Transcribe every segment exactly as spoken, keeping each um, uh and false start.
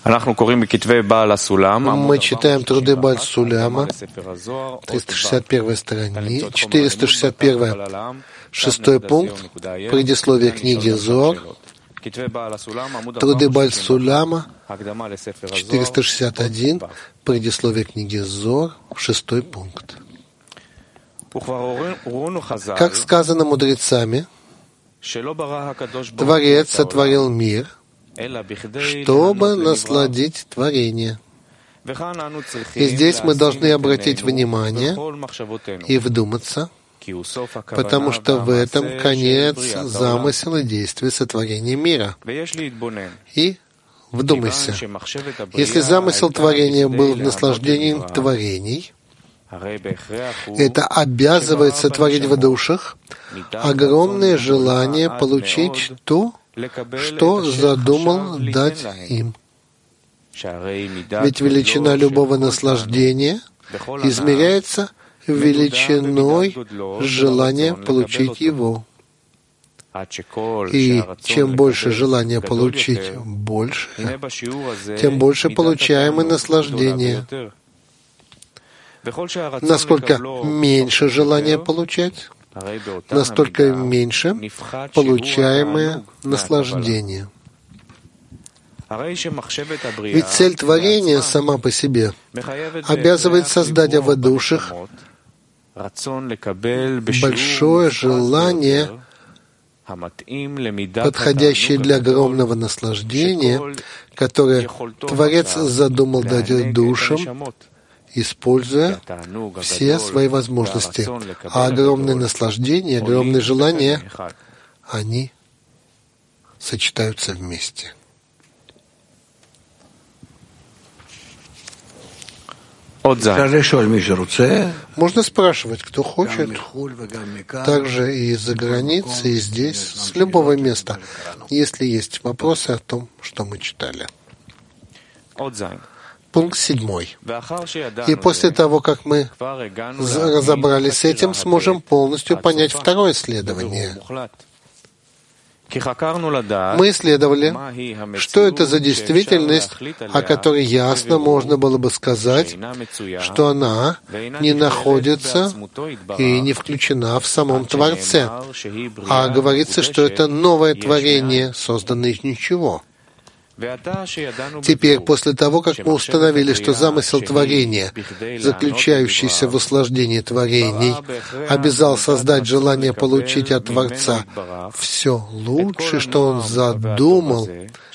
Мы читаем труды Бааль Суляма, триста шестьдесят первая страница, четыреста шестьдесят первая, шестой пункт, предисловие книги Зоар, труды Бааль Суляма, четыреста шестьдесят один, предисловие книги Зоар, шестой пункт. Как сказано мудрецами, Творец сотворил мир, чтобы насладить творение. И здесь мы должны обратить внимание и вдуматься, потому что в этом конец замысла и действия сотворения мира. И вдумайся, если замысел творения был в наслаждении творений, это обязывает сотворить в душах огромное желание получить то, что задумал дать им. Ведь величина любого наслаждения измеряется величиной желания получить его. И чем больше желания получить больше, тем больше получаемое наслаждение. Насколько меньше желания получать, настолько меньше получаемое наслаждение. Ведь цель творения сама по себе обязывает создать в душах большое желание, подходящее для огромного наслаждения, которое Творец задумал дать душам, используя все свои возможности. А огромное наслаждение, огромные желания, они сочетаются вместе. Можно спрашивать, кто хочет, также и из-за границы, и здесь, с любого места, если есть вопросы о том, что мы читали. Пункт седьмой. И после того, как мы разобрались с этим, сможем полностью понять второе исследование. Мы исследовали, что это за действительность, о которой ясно можно было бы сказать, что она не находится и не включена в самом Творце, а говорится, что это новое творение, созданное из ничего. Теперь, после того, как мы установили, что замысел творения, заключающийся в услаждении творений, обязал создать желание получить от Творца все лучшее, что Он задумал,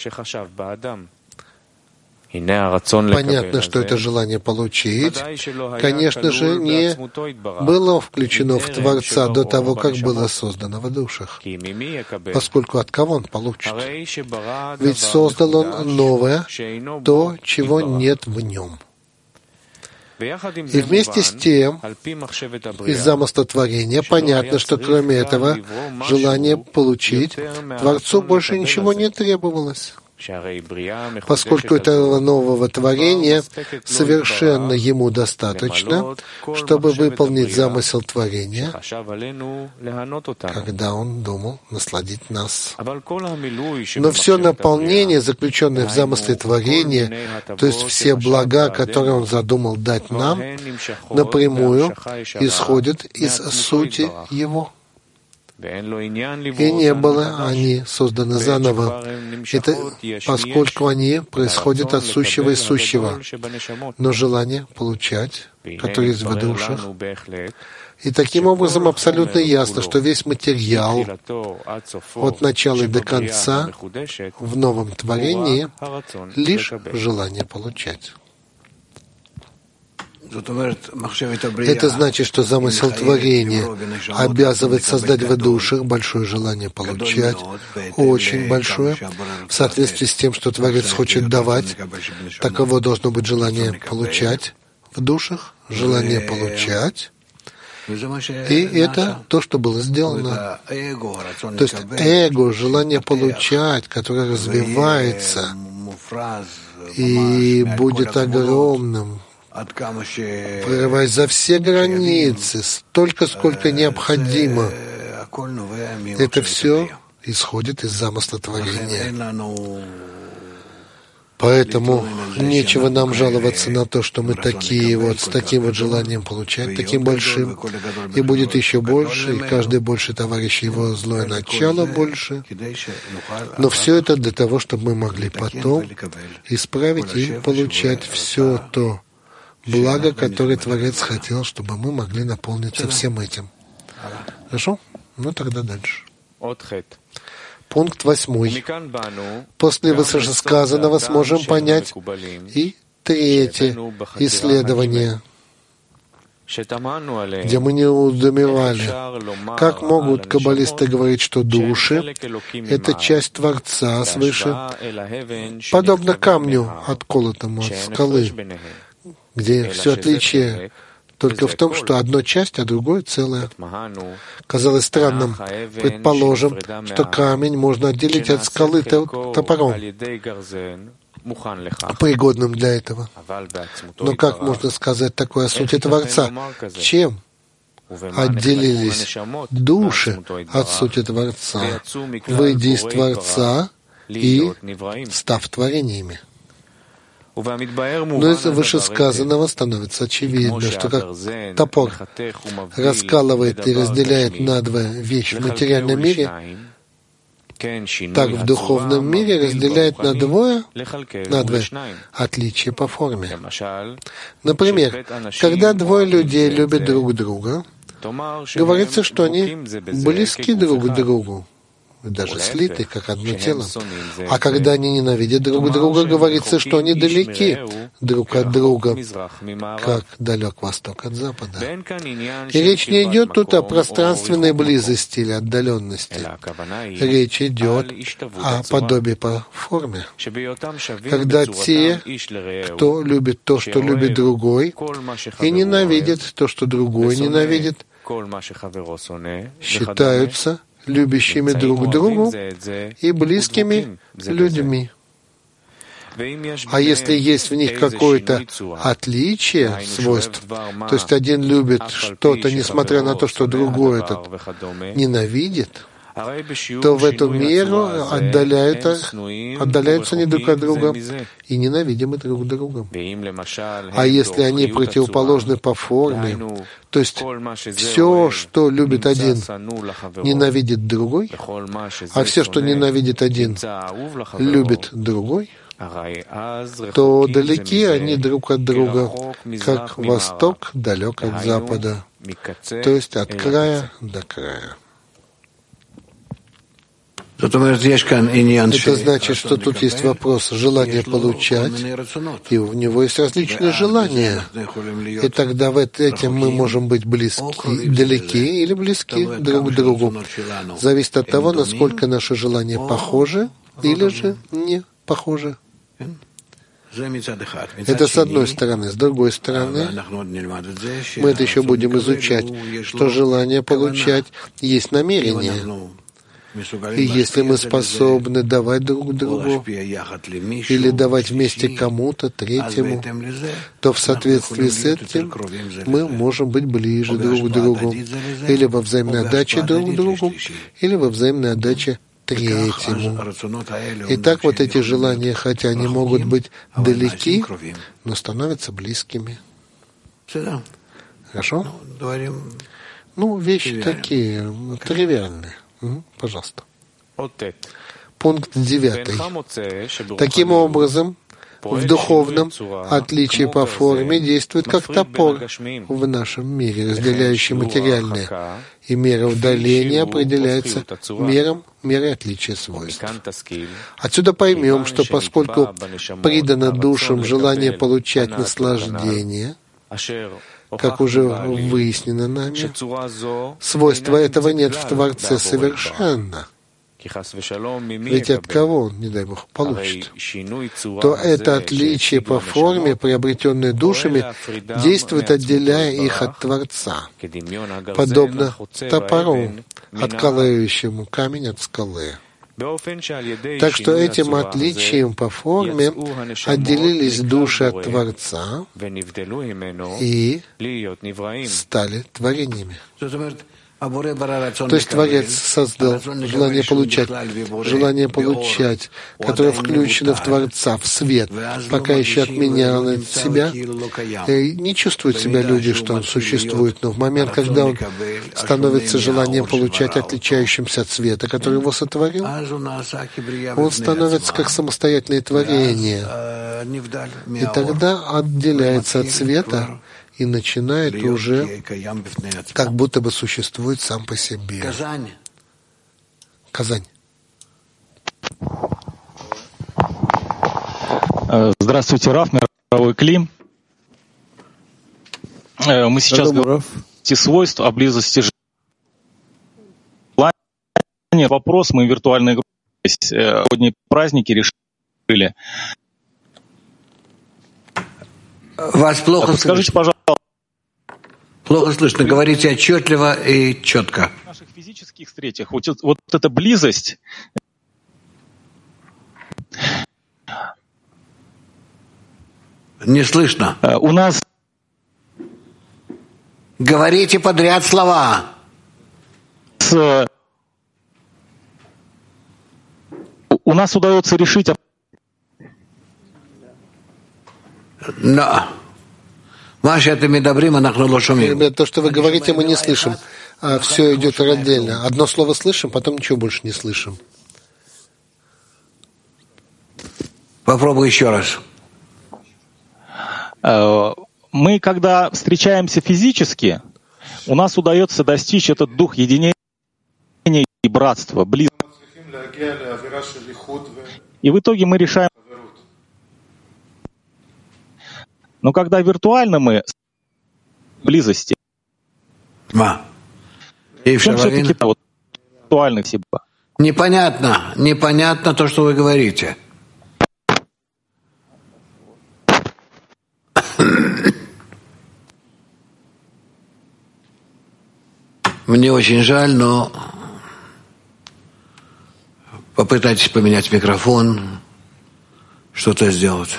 понятно, что это желание получить, конечно же, не было включено в Творца до того, как было создано в душах, поскольку от кого он получит? Ведь создал он новое, то, чего нет в нем. И вместе с тем, из замысла творения, понятно, что кроме этого желания получить, Творцу больше ничего не требовалось. Поскольку этого нового творения совершенно ему достаточно, чтобы выполнить замысел творения, когда он думал насладить нас. Но все наполнение, заключенное в замысле творения, то есть все блага, которые он задумал дать нам, напрямую исходят из сути его. И не было они созданы заново, это поскольку они происходят от сущего и сущего. Но желание получать, которое есть в душах, и таким образом абсолютно ясно, что весь материал от начала и до конца в новом творении лишь желание получать. Это значит, что замысел творения обязывает создать в душах большое желание получать, очень большое, в соответствии с тем, что Творец хочет давать. Таково должно быть желание получать в душах, желание получать. И это то, что было сделано. То есть эго, желание получать, которое развивается и будет огромным, прорываясь за все границы, столько, сколько необходимо. Это все исходит из замысла творения. Поэтому нечего нам жаловаться на то, что мы такие вот, с таким вот желанием получать, таким большим, и будет еще больше, и каждый больше товарищ его злое начало больше. Но все это для того, чтобы мы могли потом исправить и получать все то благо, которое Творец хотел, чтобы мы могли наполниться всем этим. Хорошо? Ну тогда дальше. Пункт восьмой. После вышесказанного сможем понять и третье исследование, где мы не удумевали. Как могут каббалисты говорить, что души — это часть Творца свыше, подобно камню, отколотому от скалы, где все отличие только в том, что одно часть, а другое целое. Казалось странным, предположим, что камень можно отделить от скалы топором, пригодным для этого. Но как можно сказать такое о сути Творца? Чем отделились души от сути Творца, выйдя из Творца и став творениями? Но из вышесказанного становится очевидно, что как топор раскалывает и разделяет надвое вещь в материальном мире, так в духовном мире разделяет надвое, надвое отличие по форме. Например, когда двое людей любят друг друга, говорится, что они близки друг к другу, даже слиты, как одно тело. А когда они ненавидят друг друга, говорится, что они далеки друг от друга, как далек восток от запада. И речь не идет тут о пространственной близости или отдаленности. Речь идет о подобии по форме. Когда те, кто любит то, что любит другой, и ненавидит то, что другой ненавидит, считаются любящими друг другу и близкими людьми. А если есть в них какое-то отличие свойств, то есть один любит что-то, несмотря на то, что другой этот ненавидит, то в эту меру отдаляются, отдаляются они друг от друга и ненавидимы друг друга. А если они противоположны по форме, то есть все, что любит один, ненавидит другой, а все, что ненавидит один, любит другой, то далеки они друг от друга, как восток далек от запада, то есть от края до края. Это значит, что тут есть вопрос желания получать, и у него есть различные желания. И тогда в этом мы можем быть близки, далеки или близки друг к другу. Зависит от того, насколько наши желания похожи или же не похожи. Это с одной стороны. С другой стороны, мы это еще будем изучать, что желание получать есть намерение. И если мы способны давать друг другу или давать вместе кому-то, третьему, то в соответствии с этим мы можем быть ближе друг к другу, или во взаимной отдаче друг к другу, или во взаимной отдаче третьему. И так вот эти желания, хотя они могут быть далеки, но становятся близкими. Хорошо? Ну, вещи такие тривиальные. Угу, пожалуйста. Пункт девятый. Таким образом, в духовном отличии по форме действует как топор в нашем мире, разделяющий материальное, и мера удаления определяется мером, мерой отличия свойств. Отсюда поймем, что поскольку придано душам желание получать наслаждение, как уже выяснено нами, свойства этого нет в Творце совершенно. Ведь от кого, не дай Бог, получит, то это отличие по форме, приобретенное душами, действует, отделяя их от Творца, подобно топору, откалывающему камень от скалы. Так что этим отличием по форме отделились души от Творца и стали творениями. То есть Творец создал желание получать, желание получать, которое включено в Творца, в свет, пока еще отменял себя. И не чувствуют себя люди, что он существует, но в момент, когда он становится желанием получать, отличающимся от света, который его сотворил, он становится как самостоятельное творение. И тогда отделяется от света и начинает уже как будто бы существует сам по себе. Казань. Здравствуйте, Раф, мировой клим. Мы сейчас говорим о свойств, о близости желания. Вопрос, мы в виртуальной группе сегодня праздники решили. Вас плохо Подскажите, пожалуйста. Плохо слышно. Говорите отчетливо и четко. В наших физических встречах вот, вот эта близость. Не слышно. У нас. Говорите подряд слова. С... У нас удается решить. Но. Ребят, то, что вы говорите, мы не слышим. А все идет отдельно. Одно слово слышим, потом ничего больше не слышим. Попробуй еще раз. Мы, когда встречаемся физически, у нас удается достичь этот дух единения и братства, близости. И в итоге мы решаем. Но когда виртуально мы близости, Ма. И все-таки вот, виртуальных себя. Непонятно, непонятно то, что вы говорите. Мне очень жаль, но попытайтесь поменять микрофон, что-то сделать.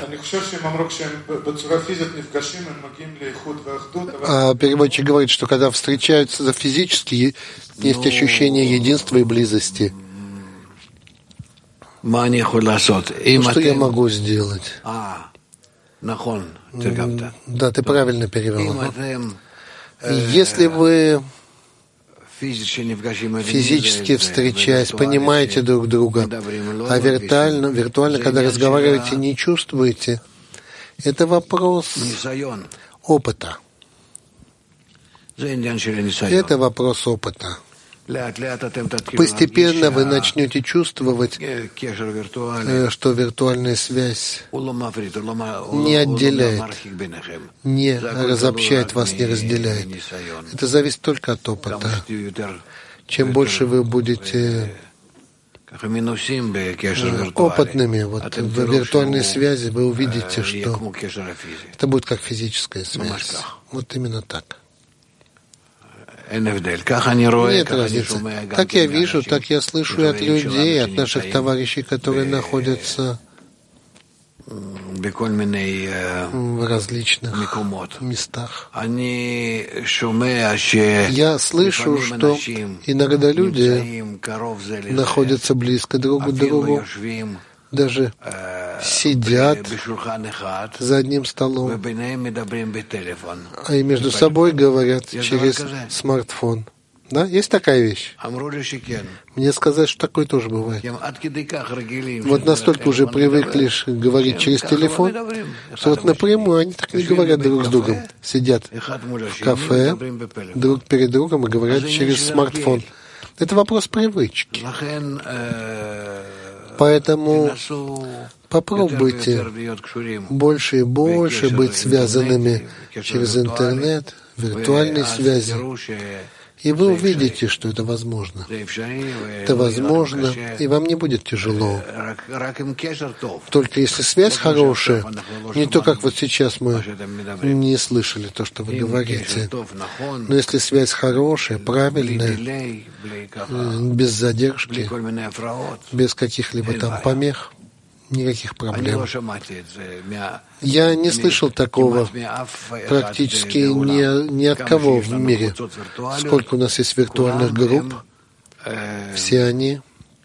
А переводчик говорит, что когда встречаются физически, есть ощущение единства и близости. Что я могу сделать? Да, ты правильно перевел. Если вы физически встречаясь, понимаете друг друга, а виртуально, виртуально, когда разговариваете, не чувствуете, это вопрос опыта. Это вопрос опыта. Постепенно вы начнете чувствовать, что виртуальная связь не отделяет, не разобщает вас, не разделяет. Это зависит только от опыта. Чем больше вы будете опытными вот, в виртуальной связи, вы увидите, что это будет как физическая связь. Вот именно так. Нет разницы. Так я вижу, так я слышу и от людей, от наших товарищей, которые находятся в различных местах. Я слышу, что иногда люди находятся близко друг к другу, даже сидят за одним столом, а и между собой говорят через смартфон. Да, есть такая вещь? Мне сказать, что такое тоже бывает. Вот настолько уже привыкли говорить через телефон, что вот напрямую они так не говорят друг с другом. Сидят в кафе друг перед другом и говорят через смартфон. Это вопрос привычки. Поэтому попробуйте больше и больше быть связанными через интернет, виртуальной связи, и вы увидите, что это возможно. Это возможно, и вам не будет тяжело. Только если связь хорошая, не то, как вот сейчас мы не слышали то, что вы говорите, но если связь хорошая, правильная, без задержки, без каких-либо там помех, Никаких проблем. Я не слышал такого практически ни, ни от кого в мире. Сколько у нас есть виртуальных групп, все они,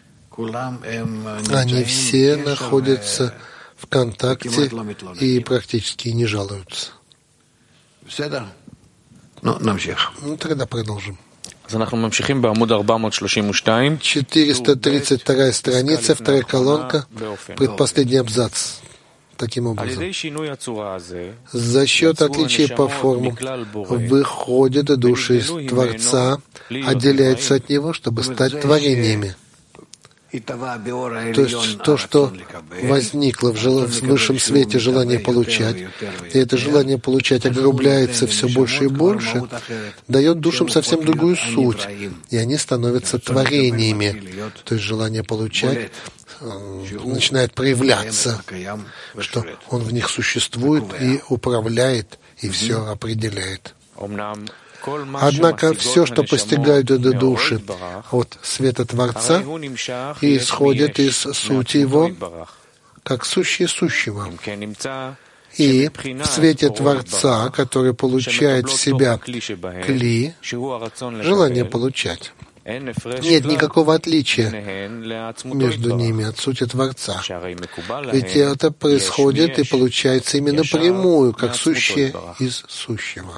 они все находятся в контакте и практически не жалуются. Ну, тогда продолжим. четыреста тридцать вторая страница, вторая колонка, предпоследний абзац. Таким образом, за счет отличий по формам выходят души из Творца, отделяются от Него, чтобы стать творениями. То есть то, что возникло в, жел... в высшем свете желание получать, и это желание получать огрубляется все больше и больше, дает душам совсем другую суть, и они становятся творениями. То есть желание получать начинает проявляться, что он в них существует и управляет, и все определяет. Однако все, что постигают эти души от света Творца, и исходит из сути Его, как сущее сущего. И в свете Творца, который получает в себя кли, желание получать. Нет никакого отличия между ними от сути Творца. Ведь это происходит и получается именно напрямую, как сущее из сущего.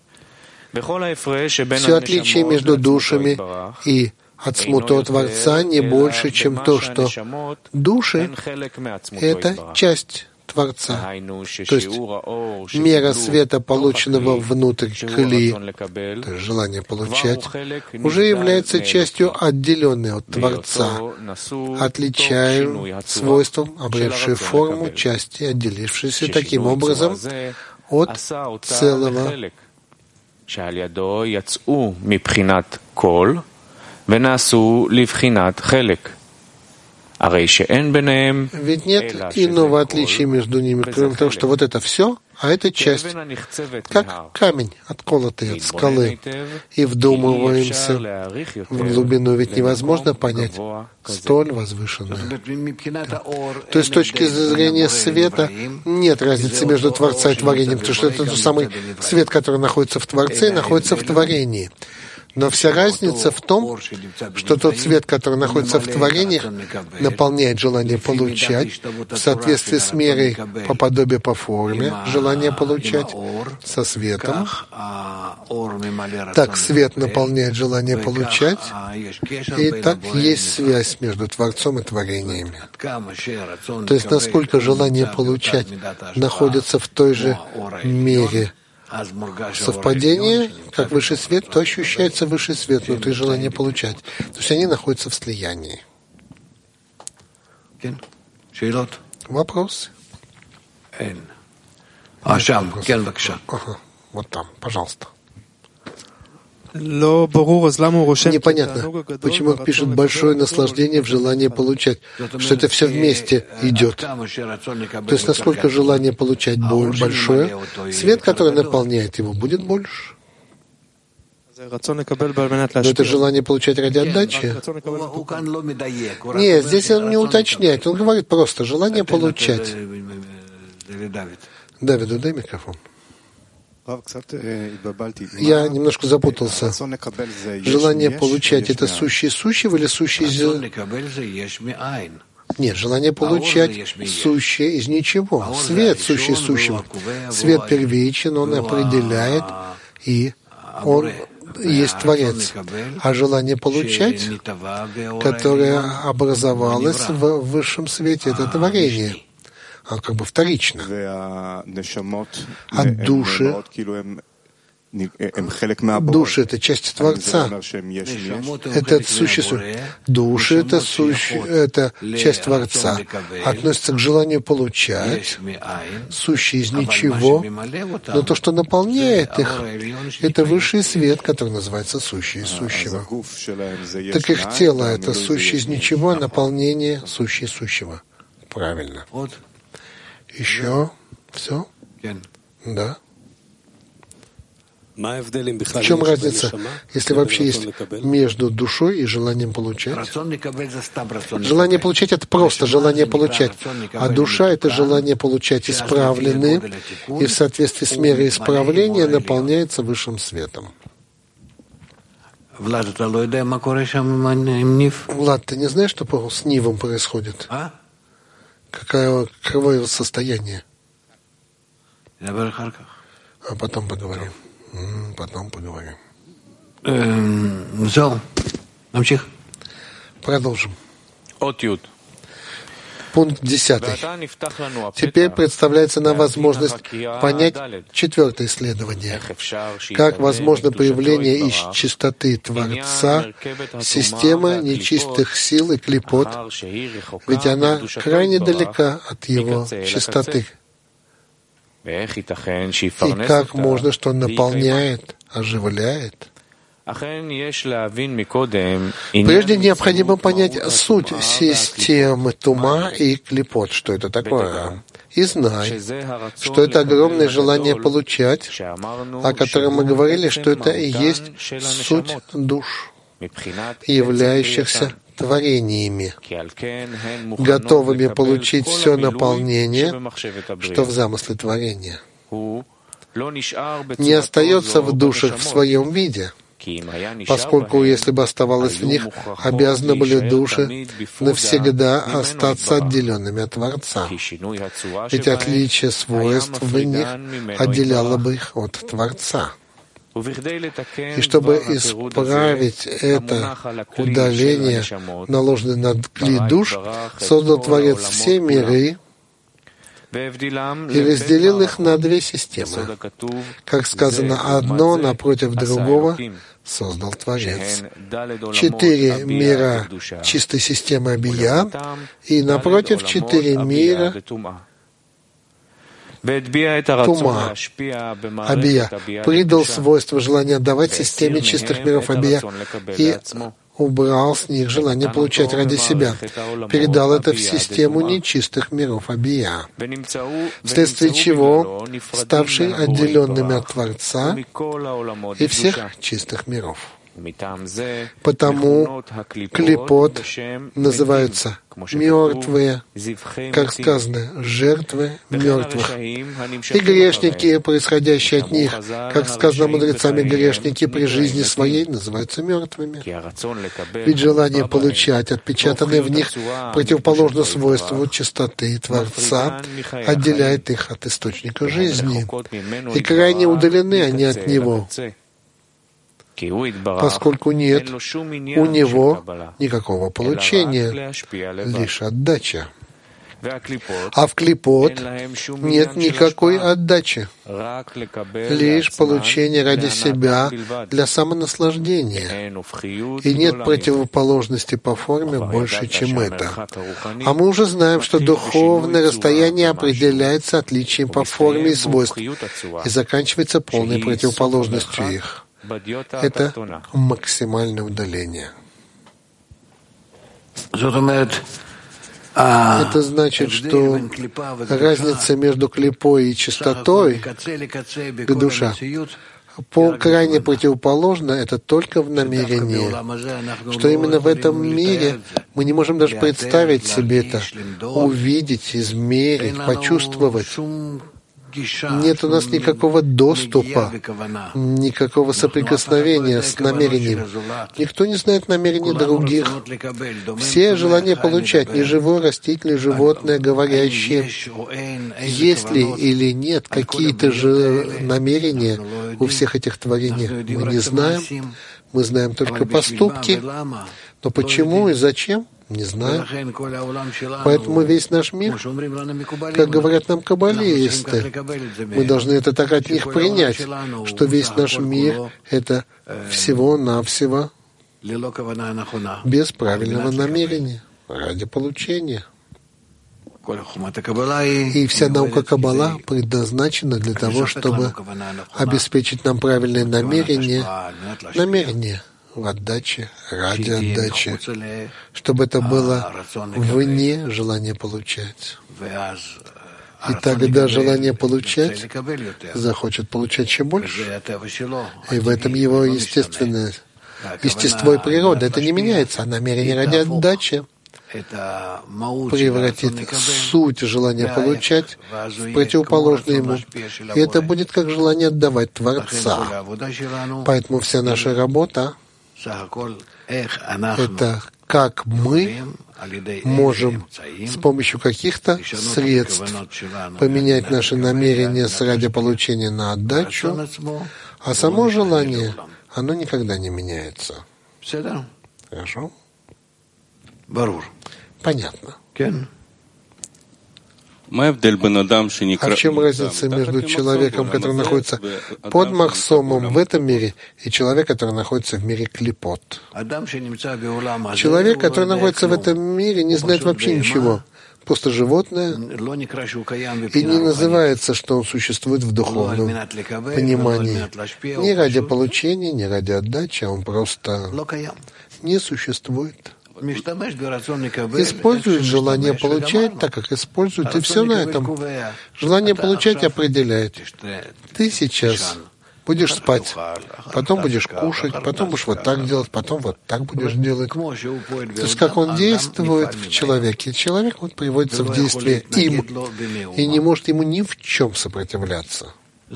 Все отличие между душами и от смутного Творца не больше, чем то, что души — это часть Творца. То есть мера света, полученного внутрь кли, то есть желание получать, уже является частью, отделенной от Творца, отличаем свойством, обретшей форму части, отделившейся таким образом от целого. שעל ידו יצאו מבחינת כל ונעשו לבחינת חלק. הרי שאין ביניהם ведь нет иного отличия между ними, кроме того, что вот это все, а это часть, как камень, отколотый от скалы, и вдумываемся в глубину, ведь невозможно понять столь возвышенное. То есть с точки зрения света нет разницы между Творца и творением, потому что это тот самый свет, который находится в Творце и находится в творении. Но вся разница в том, что тот свет, который находится в творениях, наполняет желание получать в соответствии с мерой по подобию по форме, желание получать со светом. Так свет наполняет желание получать, и так есть связь между Творцом и творениями. То есть насколько желание получать находится в той же мере совпадение, как высший свет, то ощущается высший свет внутри желания получать. То есть они находятся в слиянии. Вопросы? Ага, вот там, пожалуйста. Непонятно, почему он пишет большое наслаждение в желании получать, что это все вместе идет. То есть насколько желание получать большое, свет, который наполняет его, будет больше. Но это желание получать ради отдачи? Нет, здесь он не уточняет, он говорит просто желание получать. Давиду, дай микрофон. Я немножко запутался. Желание получать — это сущее сущего или сущее из... Нет, желание получать сущее из ничего. Свет сущее сущего. Свет первичен, он определяет, и он есть Творец. А желание получать, которое образовалось в высшем свете, это творение. Оно как бы вторично. А души, души — это часть Творца. Это сущее. Души — это, суще, это часть Творца. Относится к желанию получать, сущее из ничего, но то, что наполняет их, это высший свет, который называется сущее из сущего. Так их тело — это сущее из ничего, наполнение сущее из сущего. Правильно. Еще? Все? Да. В чем разница, если вообще есть между душой и желанием получать? Желание получать — это просто желание получать, а душа — это желание получать исправленные, и в соответствии с мерой исправления наполняется высшим светом. Влад, ты не знаешь, что с Нивом происходит? А? Какое, каково его состояние? А потом поговорим. Потом поговорим. Продолжим. Пункт десятый. Теперь представляется нам возможность понять четвертое исследование. Как возможно появление из чистоты Творца системы нечистых сил и клипот, ведь она крайне далека от его чистоты. И как можно, что он наполняет, оживляет? Прежде необходимо понять суть системы тума и клипот, что это такое. И знай, что это огромное желание получать, о котором мы говорили, что это и есть суть душ, являющихся творениями, готовыми получить все наполнение, что в замысле творения. Не остается в душах в своем виде, поскольку, если бы оставалось в них, обязаны были души навсегда остаться отделенными от Творца. Ведь отличие свойств в них отделяло бы их от Творца. И чтобы исправить это удаление, наложенное на кли душ, создал Творец все миры и разделил их на две системы. Как сказано, одно напротив другого создал Творец. Четыре мира чистой системы Абия и напротив четыре мира Тума. Абия придал свойство желания отдавать системе чистых миров Абия и убрал с них желание получать ради себя, передал это в систему нечистых миров Абия, вследствие чего ставший отделенными от Творца и всех чистых миров. Потому клипот называются мертвые, как сказано, жертвы мертвых. И грешники, происходящие от них, как сказано мудрецами, грешники при жизни своей называются мертвыми. Ведь желание получать, отпечатанное в них, противоположно свойству чистоты Творца, отделяет их от источника жизни, и крайне удалены они от него, поскольку нет у него никакого получения, лишь отдача. А в клипот нет никакой отдачи, лишь получение ради себя для самонаслаждения. И нет противоположности по форме больше, чем это. А мы уже знаем, что духовное расстояние определяется отличием по форме и свойствам и заканчивается полной противоположностью их. Это максимальное удаление. Это значит, что разница между клипой и чистотой к душе по крайне противоположна, это только в намерении, что именно в этом мире мы не можем даже представить себе это, увидеть, измерить, почувствовать. Нет у нас никакого доступа, никакого соприкосновения с намерением. Никто не знает намерений других. Все желания получать, неживое, растительное, животное, говорящее, есть ли или нет какие-то же намерения у всех этих творений, мы не знаем. Мы знаем только поступки. Но почему и зачем? Не знаю. Поэтому весь наш мир, как говорят нам каббалисты, мы должны это так от них принять, что весь наш мир — это всего-навсего без правильного намерения, ради получения. И вся наука Каббала предназначена для того, чтобы обеспечить нам правильное намерение, намерение в отдаче, ради отдачи, чтобы это было вне желания получать. И тогда желание получать захочет получать еще больше. И в этом его естественное естество и природа. Это не меняется, а намерение ради отдачи превратит суть желания получать в противоположное ему. И это будет как желание отдавать Творца. Поэтому вся наша работа — это как мы можем с помощью каких-то средств поменять наше намерение с ради получения на отдачу, а само желание, оно никогда не меняется. Хорошо? Понятно. А в чем разница между человеком, который находится под махсомом в этом мире, и человеком, который находится в мире клипот? Человек, который находится в этом мире, не знает вообще ничего. Просто животное, и не называется, что он существует в духовном понимании. Не ради получения, не ради отдачи, а он просто не существует. Использует желание получать так, как использует, и все на этом. Желание получать определяет. Ты сейчас будешь спать, потом будешь кушать, потом будешь вот так делать, потом вот так будешь делать. То есть как он действует в человеке. Человек вот приводится в действие им и не может ему ни в чем сопротивляться.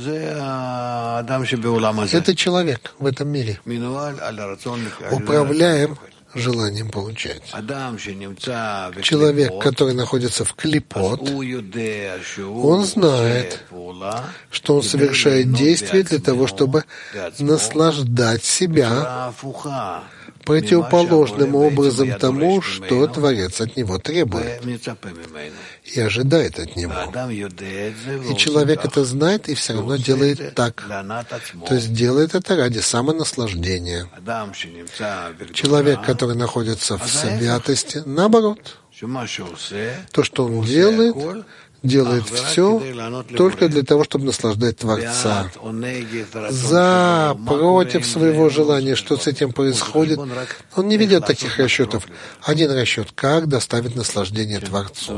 Это человек в этом мире. Управляем желанием получать. Человек, который находится в клипот, он знает, что он совершает действие для того, чтобы наслаждать себя противоположным образом тому, что Творец от него требует и ожидает от него. И человек это знает и все равно делает так. То есть делает это ради самонаслаждения. Человек, который находится в святости, наоборот, то, что он делает, делает все только для того, чтобы наслаждать Творца. За, против своего желания, что с этим происходит, он не ведет таких расчетов. Один расчет — как доставить наслаждение Творцу.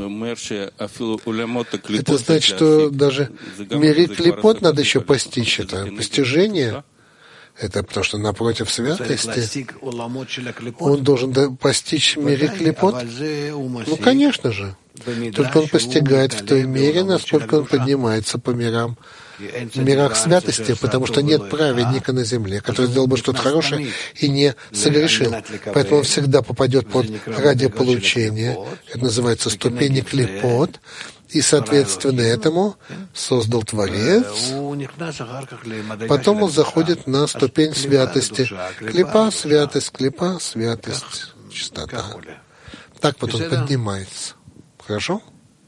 Это значит, что даже в мире клипот надо еще постичь это. Постижение — это потому что напротив святости он должен постичь в мире клипот. Ну, конечно же. Только он постигает в той мере, насколько он поднимается по мирам, в мирах святости, потому что нет праведника на земле, который сделал бы что-то хорошее и не согрешил. Поэтому он всегда попадет под ради получения. Это называется ступени клипот. И, соответственно, этому создал Творец. Потом он заходит на ступень святости. Клипа, святость, клипа, святость, чистота. Так вот он поднимается. Хорошо?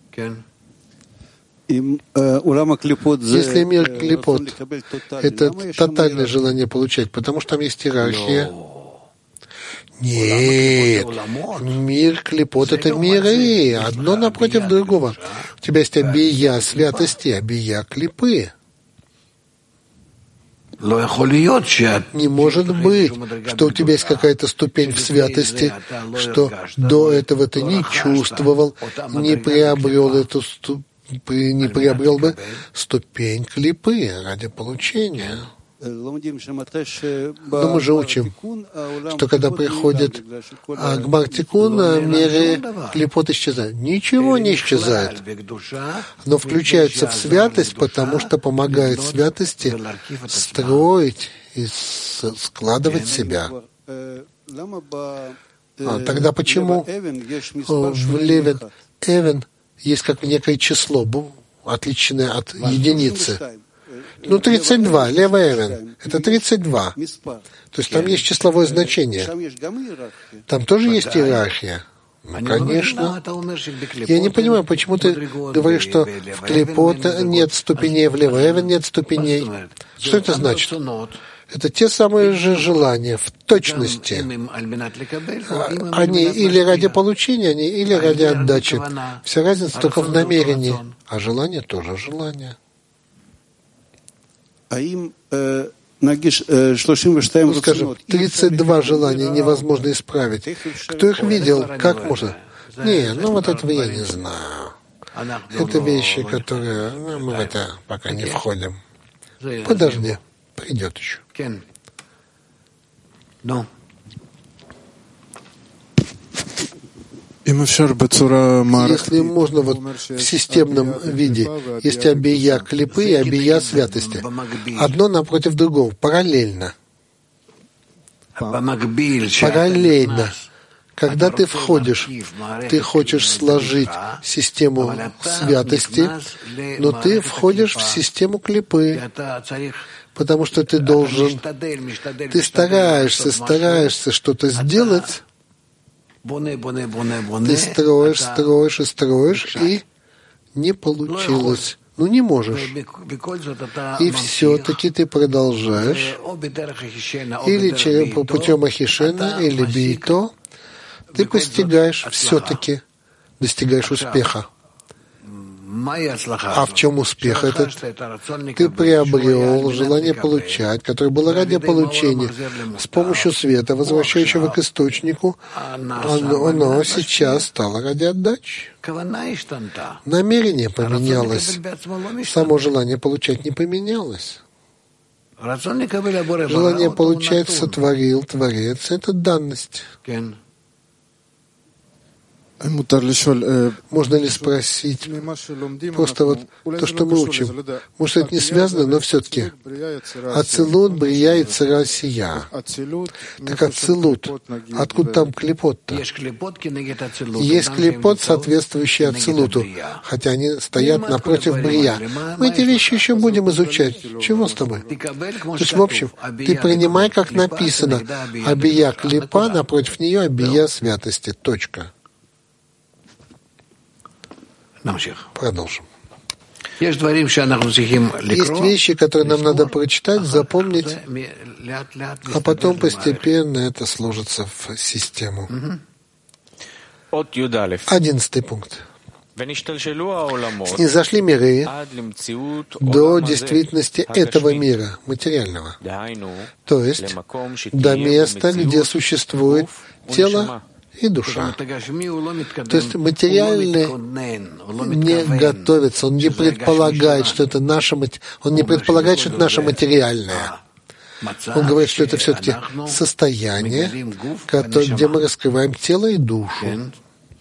Если мир клипот — это тотальное желание получать, потому что там есть иерархия. Нет, мир клипот — это миры, одно напротив другого. У тебя есть обия святости, обия клипы. Не может быть, что у тебя есть какая-то ступень в святости, что до этого ты не чувствовал, не приобрел эту ступень, не приобрел бы ступень клипы ради получения. Но мы же учим, что когда приходит Гмар Тикун, меры клипот исчезают. Ничего не исчезает, но включается в святость, потому что помогает святости строить и складывать себя. А тогда почему в Левен Эвен есть как некое число, отличное от единицы? Ну, тридцать два, левый Эвен, это тридцать два. То есть там есть числовое значение. Там тоже есть иерархия. Ну, конечно. Я не понимаю, почему ты говоришь, что в клипот нет ступеней, в левый Эвен нет ступеней. Что это значит? Это те самые же желания, в точности. Они или ради получения, они или ради отдачи. Вся разница только в намерении. А желание тоже желание. Ну, скажем, тридцать два желания невозможно исправить. Кто их видел? Как можно? Не, ну вот этого я не знаю. Это вещи, которые... Ну, мы в это пока не входим. Подожди, придет еще. Если можно вот в системном виде, есть обия клипы и обия святости. Одно напротив другого, параллельно. Параллельно. Когда ты входишь, ты хочешь сложить систему святости, но ты входишь в систему клипы, потому что ты должен, ты стараешься, стараешься что-то сделать, ты строишь, строишь и строишь, и не получилось. Ну, не можешь. И все-таки ты продолжаешь, или через, путем Ахишена, или Бейто, ты постигаешь, все-таки достигаешь успеха. А в чем успех этот? Ты приобрел желание получать, которое было ради получения. С помощью света, возвращающего к источнику, оно, оно сейчас стало ради отдачи. Намерение поменялось. Само желание получать не поменялось. Желание получать сотворил Творец. Это данность. Можно ли спросить, просто вот то, что мы учим, может, это не связано, но все-таки Ацилут, Брия и Цара Сия. Так Ацилут, откуда там клипот-то? Есть клипот, соответствующий Ацилуту, хотя они стоят напротив Брия. Мы эти вещи еще будем изучать. Чего с тобой? То есть, в общем, ты принимай, как написано, Абия клипа, напротив нее Абия святости. Точка. Продолжим. Есть вещи, которые нам надо прочитать, запомнить, а потом постепенно это сложится в систему. Одиннадцатый пункт. Снизошли миры до действительности этого мира, материального, то есть до места, где существует тело и душа. То есть материальный не готовится, он не предполагает, что это наше, он не предполагает, что это наше материальное. Он говорит, что это все-таки состояние, где мы раскрываем тело и душу.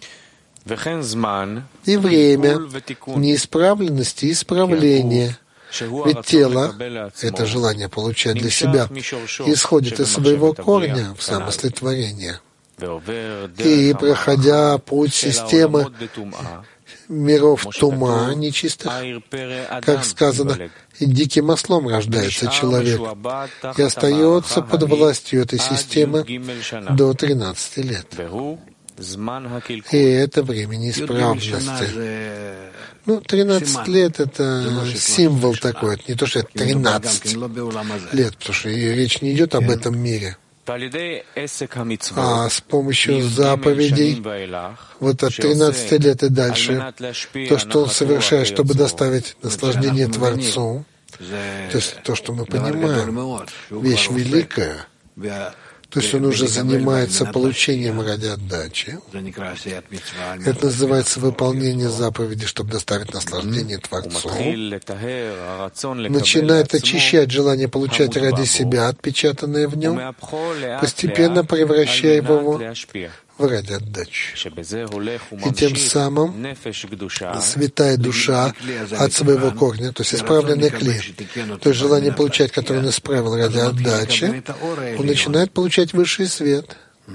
И время неисправленности и исправления. Ведь тело, это желание получать для себя, исходит из своего корня в замысле творения. И, проходя путь системы миров тума нечистых, как сказано, и диким ослом рождается человек и остается под властью этой системы до тринадцати лет. И это время неисправности. Ну, тринадцать лет — это символ такой, это не то, что это тринадцать лет, потому что речь не идет об этом мире. А с помощью заповедей, вот от тринадцати лет и дальше, то, что он совершает, чтобы доставить наслаждение Творцу, то есть то, что мы понимаем, вещь великая, то есть он уже занимается получением ради отдачи. Это называется выполнение заповеди, чтобы доставить наслаждение Творцу. Начинает очищать желание получать ради себя, отпечатанное в нем, постепенно превращая его ради отдачи. И тем самым святая душа от своего корня, то есть исправленный кли, то есть желание получать, которое он исправил ради отдачи, он начинает получать высший свет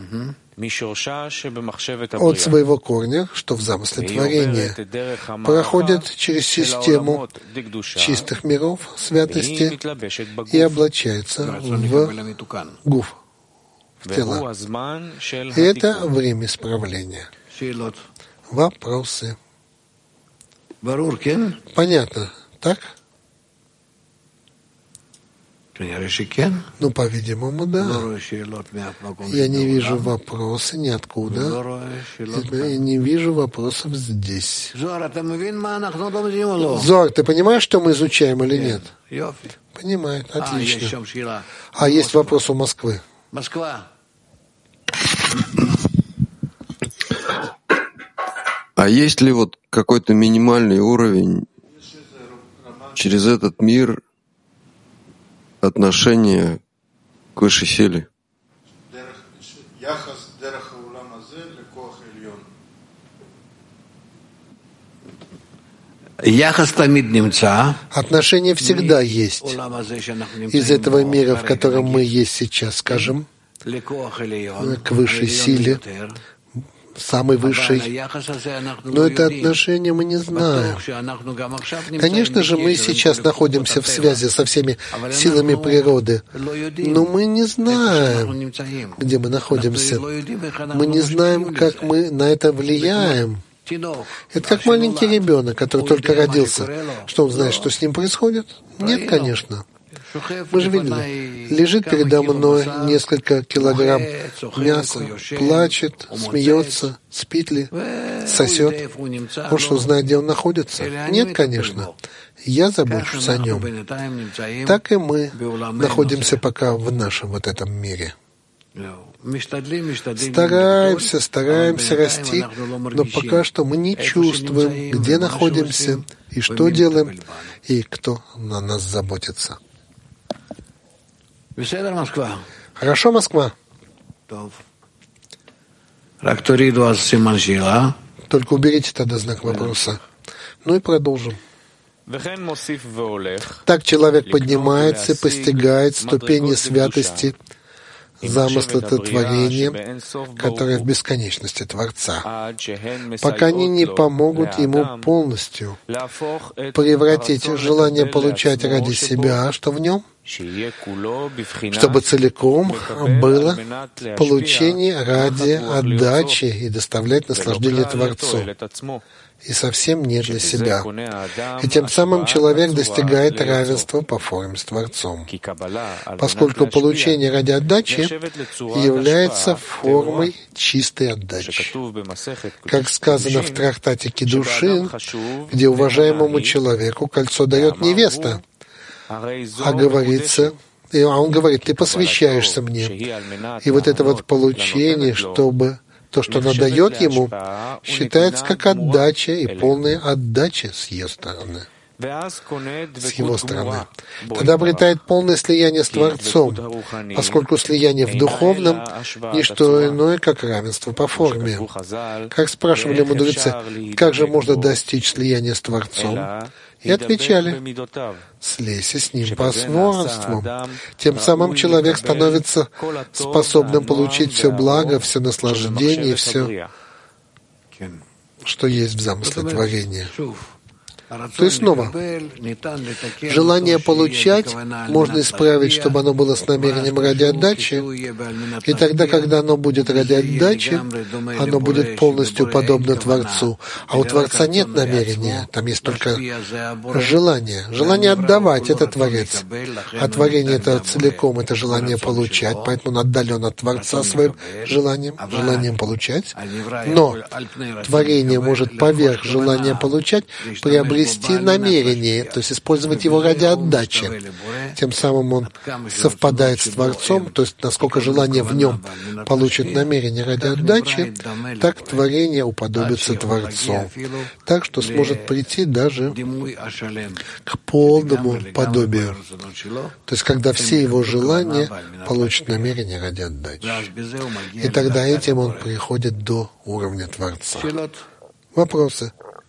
от своего корня, что в замысле творения, проходит через систему чистых миров, святости и облачается в гуф, в тела. И это время исправления. Вопросы. Понятно, так? Ну, по-видимому, да. Я не вижу вопросов ниоткуда. Я не вижу вопросов здесь. Зоар, ты понимаешь, что мы изучаем или нет? Понимает, отлично. А есть вопрос у Москвы. А есть ли вот какой-то минимальный уровень через этот мир отношения к высшей силе? Отношения всегда есть. Из этого мира, в котором мы есть сейчас, скажем, к высшей силе, самый высший. Но это отношение мы не знаем. Конечно же, мы сейчас находимся в связи со всеми силами природы, но мы не знаем, где мы находимся. Мы не знаем, как мы на это влияем. Это как маленький ребенок, который только родился. Что он знает, что с ним происходит? Нет, конечно. Мы же видели, лежит передо мной несколько килограмм мяса, плачет, смеется, спит ли, сосет. Он что, знает, где он находится? Нет, конечно. Я забочусь о нем. Так и мы находимся пока в нашем вот этом мире. Стараемся, стараемся расти, но пока что мы не чувствуем, где находимся, и что делаем, и кто на нас заботится. Хорошо, Москва? Только уберите тогда знак вопроса. Ну и продолжим. Так человек поднимается и постигает ступени святости, замысла творения, которое в бесконечности Творца, пока они не помогут ему полностью превратить желание получать ради себя, что в нем, чтобы целиком было получение ради отдачи и доставлять наслаждение Творцу, и совсем не для себя. И тем самым человек достигает равенства по форме с Творцом, поскольку получение ради отдачи является формой чистой отдачи. Как сказано в трактате Кидушин, где уважаемому человеку кольцо дает невеста, а говорится, а он говорит, ты посвящаешься мне. И вот это вот получение, чтобы то, что она дает ему, считается как отдача и полная отдача с ее стороны. С его стороны. Тогда обретает полное слияние с Творцом, поскольку слияние в духовном — не что иное, как равенство по форме. Как спрашивали мудрецы, как же можно достичь слияния с Творцом? И отвечали, слейся с ним по свойствам. Тем самым человек становится способным получить все благо, все наслаждение и все, что есть в замысле творения. То есть снова, желание получать можно исправить, чтобы оно было с намерением ради отдачи, и тогда, когда оно будет ради отдачи, оно будет полностью подобно Творцу. А у Творца нет намерения, там есть только желание. Желание отдавать — это Творец. А творение — это целиком, это желание получать, поэтому он отдален от Творца своим желанием, желанием получать. Но творение может поверх желания получать приобрести намерение, то есть использовать его ради отдачи. Тем самым он совпадает с Творцом, то есть насколько желание в нем получит намерение ради отдачи, так творение уподобится Творцу, так что сможет прийти даже к полному подобию. То есть когда все его желания получат намерение ради отдачи. И тогда этим он приходит до уровня Творца. Вопросы?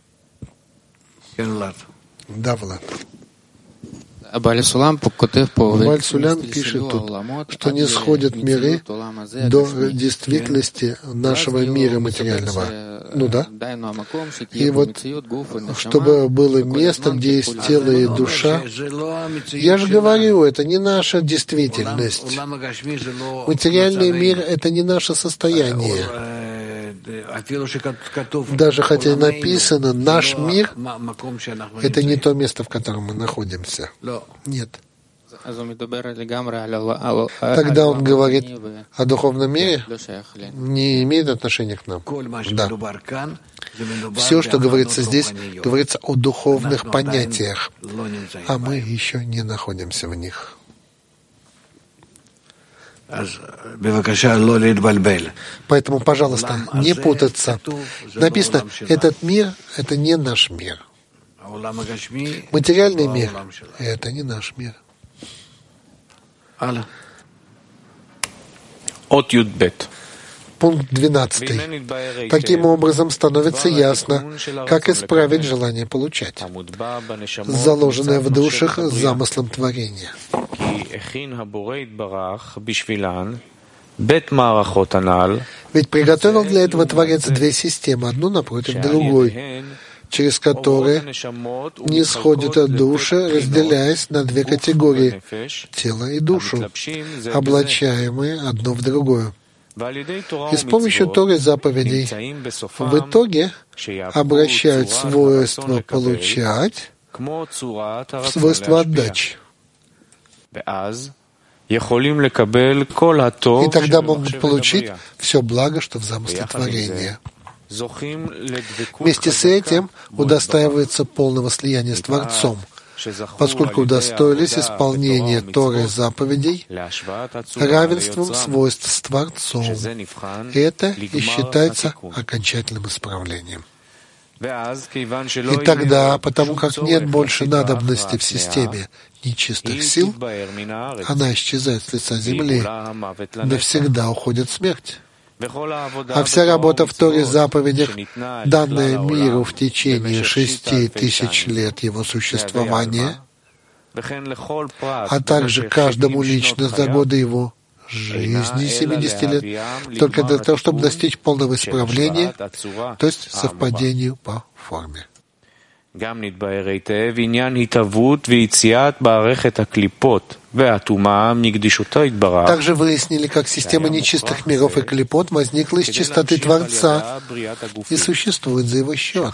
Да, Влад. Баль Сулям пишет тут, что не сходят миры до действительности нашего мира материального. Ну да. И вот, чтобы было место, где есть тело и душа, я же говорю, это не наша действительность. Материальный мир — это не наше состояние. Даже хотя и написано «наш мир», это не то место, в котором мы находимся. Нет. Тогда он говорит о духовном мире, не имеет отношения к нам. Да. Все, что говорится здесь, говорится о духовных понятиях, а мы еще не находимся в них. Поэтому, пожалуйста, не путаться. Написано, этот мир — это не наш мир. Материальный мир — это не наш мир. Пункт двенадцатый. Таким образом, становится ясно, как исправить желание получать, заложенное в душах замыслом творения. Ведь приготовил для этого Творец две системы, одну напротив другой, через которые не сходят души, разделяясь на две категории — тело и душу, облачаемые одно в другое. И с помощью Торы заповедей в итоге обращают свойство получать в свойство отдачи. И тогда могут получить все благо, что в замысле творения. Вместе с этим удостаивается полного слияния с Творцом, поскольку удостоились исполнения Торы заповедей равенством свойств с Творцом. И это и считается окончательным исправлением. И тогда, потому как нет больше надобности в системе нечистых сил, она исчезает с лица земли, навсегда уходит смерть. А вся работа в Торе заповедях, данная миру в течение шести тысяч лет его существования, а также каждому лично за годы его жизни семидесяти лет, только для того, чтобы достичь полного исправления, то есть совпадению по форме. Также выяснили, как система нечистых миров и клипот возникла из чистоты Творца и существует за его счет.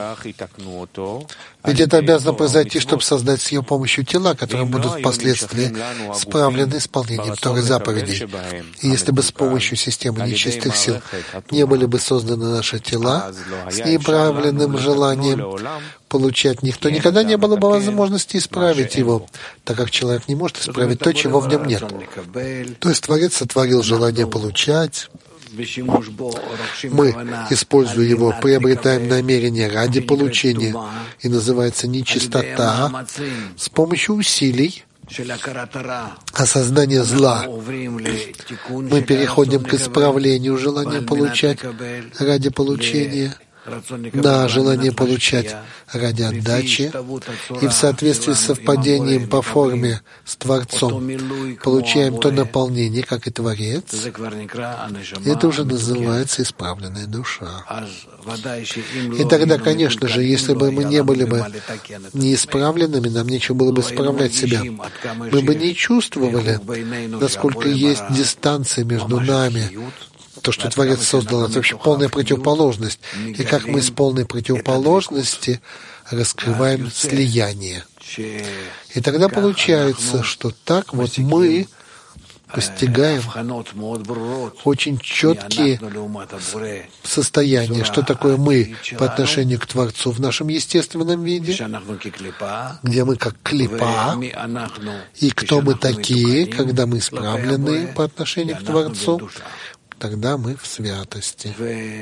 Ведь это обязано произойти, чтобы создать с ее помощью тела, которые будут впоследствии справлены исполнением Торы заповедей. И если бы с помощью системы нечистых сил не были бы созданы наши тела с неправленным желанием получать них, то никогда не было бы возможности исправить его, так как человек не может исправить то, чего в нем нет. То есть Творец сотворил желание получать. Мы, используя его, приобретаем намерение ради получения, и называется нечистота, с помощью усилий, осознания зла. Мы переходим к исправлению желания получать ради получения, на желание получать ради отдачи, и в соответствии с совпадением по форме с Творцом получаем то наполнение, как и Творец. Это уже называется исправленная душа. И тогда, конечно же, если бы мы не были бы неисправленными, нам нечего было бы исправлять себя. Мы бы не чувствовали, насколько есть дистанция между нами. То, что Творец создал, это вообще полная противоположность. И как мы из полной противоположности раскрываем слияние. И тогда получается, что так вот мы постигаем очень четкие состояния, что такое мы по отношению к Творцу в нашем естественном виде, где мы как клипа, и кто мы такие, когда мы исправлены по отношению к Творцу, тогда мы в святости.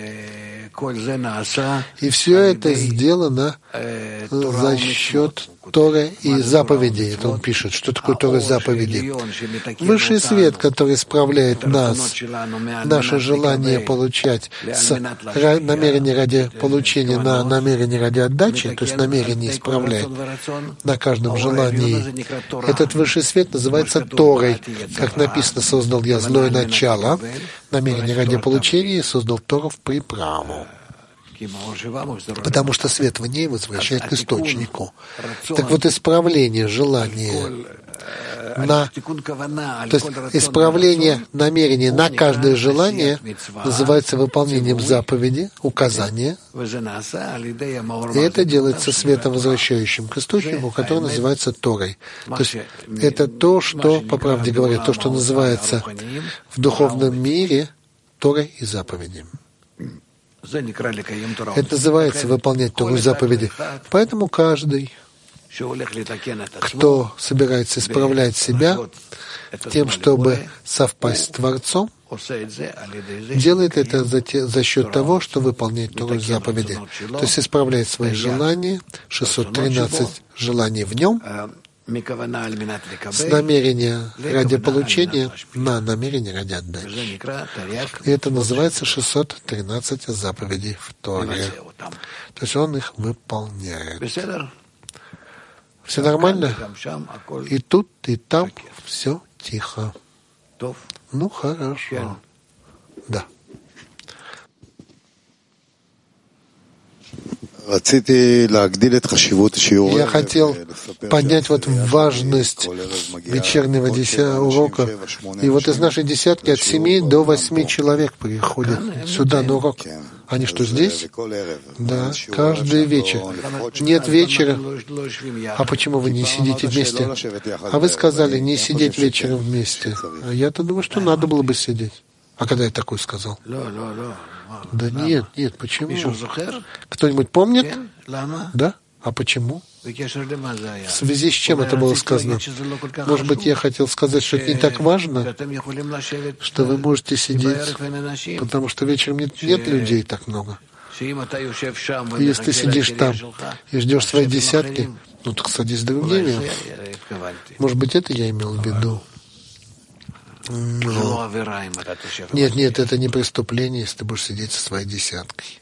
И все это сделано за счет Торы и заповедей. Это он пишет, что такое Тора и заповеди. Высший свет, который исправляет нас, наше желание получать с намерения ради получения на намерение ради отдачи, то есть намерение исправляет на каждом желании. Этот высший свет называется Торой. Как написано, создал я злое начало, намерение ради получения, и создал Тору в приправу. Потому что свет в ней возвращает к источнику. Так вот, исправление желания на, то есть исправление намерения на каждое желание называется выполнением заповеди, указания. И это делается светом, возвращающим к источнику, который называется Торой. То есть это то, что, по правде говоря, то, что называется в духовном мире Торой и заповедями. Это называется выполнять Тору и заповеди. Поэтому каждый кто собирается исправлять себя тем, чтобы совпасть с Творцом, делает это за, те, за счет того, что выполняет Тору заповеди. То есть исправляет свои желания, шестьсот тринадцать желаний в нем, с намерения ради получения на намерение ради отдачи. И это называется шестьсот тринадцать заповедей в Торе. То есть он их выполняет. Все нормально? И тут, и там все тихо. Ну, хорошо. Да. Я хотел поднять вот важность вечернего урока. И вот из нашей десятки от семи до восьми человек приходят сюда на урок. Они что, здесь? Да, каждый вечер. Нет вечера. А почему вы не сидите вместе? А вы сказали, не сидеть вечером вместе. А я-то думаю, что надо было бы сидеть. А когда я такое сказал? Да нет, нет, почему? Кто-нибудь помнит? Да? А почему? В связи с чем это было сказано? Может быть, я хотел сказать, что это не так важно, что вы можете сидеть, потому что вечером нет, нет людей так много. И если ты сидишь там и ждешь свои десятки, ну так садись с другими. Может быть, это я имел в виду. Но... Нет, нет, это не преступление, если ты будешь сидеть со своей десяткой.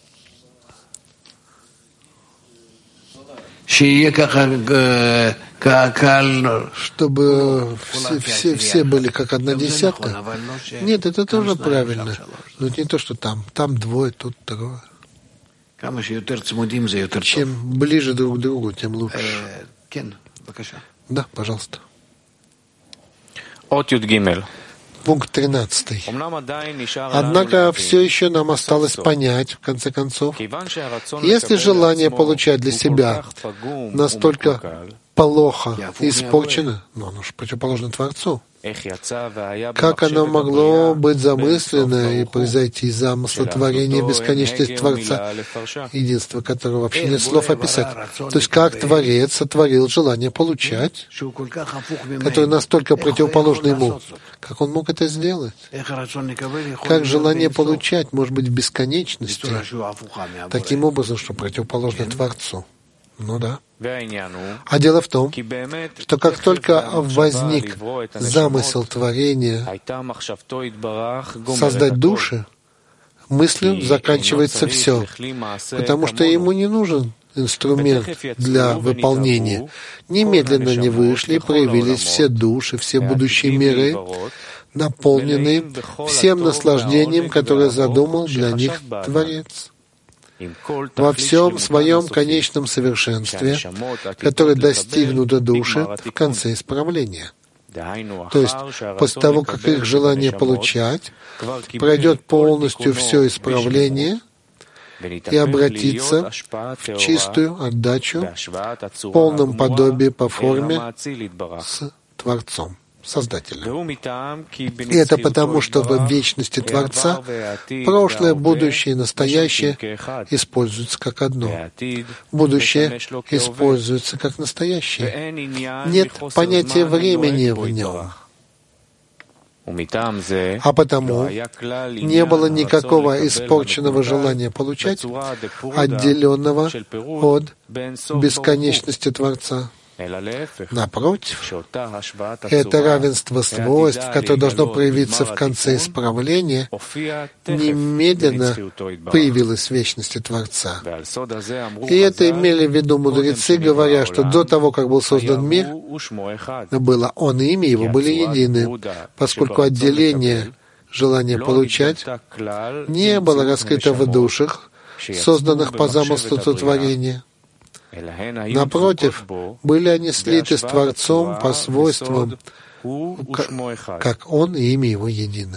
Чтобы все, все, все были как одна десятка. Нет, это тоже правильно. Но это не то, что там. Там двое, тут трое. Чем ближе друг к другу, тем лучше. Да, пожалуйста. Пункт тринадцатый. Однако все еще нам осталось понять, в конце концов, если желание получать для себя настолько плохо испорчено, но оно же противоположно Творцу, как оно могло быть замыслено и произойти из замысла творения бесконечности Творца, единства которого вообще нет слов описать. То есть как Творец сотворил желание получать, которое настолько противоположно ему. Как он мог это сделать? Как желание получать может быть в бесконечности, таким образом, что противоположно Творцу? Ну да. А дело в том, что как только возник замысел творения создать души, мыслью заканчивается все, потому что ему не нужен инструмент для выполнения. Немедленно не вышли и проявились все души, все будущие миры, наполненные всем наслаждением, которое задумал для них Творец. Во всем своем конечном совершенстве, которое достигнуто души в конце исправления. То есть, после того, как их желание получать пройдет полностью все исправление и обратится в чистую отдачу в полном подобии по форме с Творцом, Создателем. И это потому, что в вечности Творца прошлое, будущее и настоящее используются как одно. Будущее используется как настоящее. Нет понятия времени в нем. А потому не было никакого испорченного желания получать, отделенного от бесконечности Творца. Напротив, это равенство свойств, которое должно проявиться в конце исправления, немедленно появилось в вечности Творца. И это имели в виду мудрецы, говоря, что до того, как был создан мир, было Он и имя Его были едины, поскольку отделение желания получать не было раскрыто в душах, созданных по замыслу творения. Напротив, были они слиты с Творцом по свойствам, как Он и имя Его едины.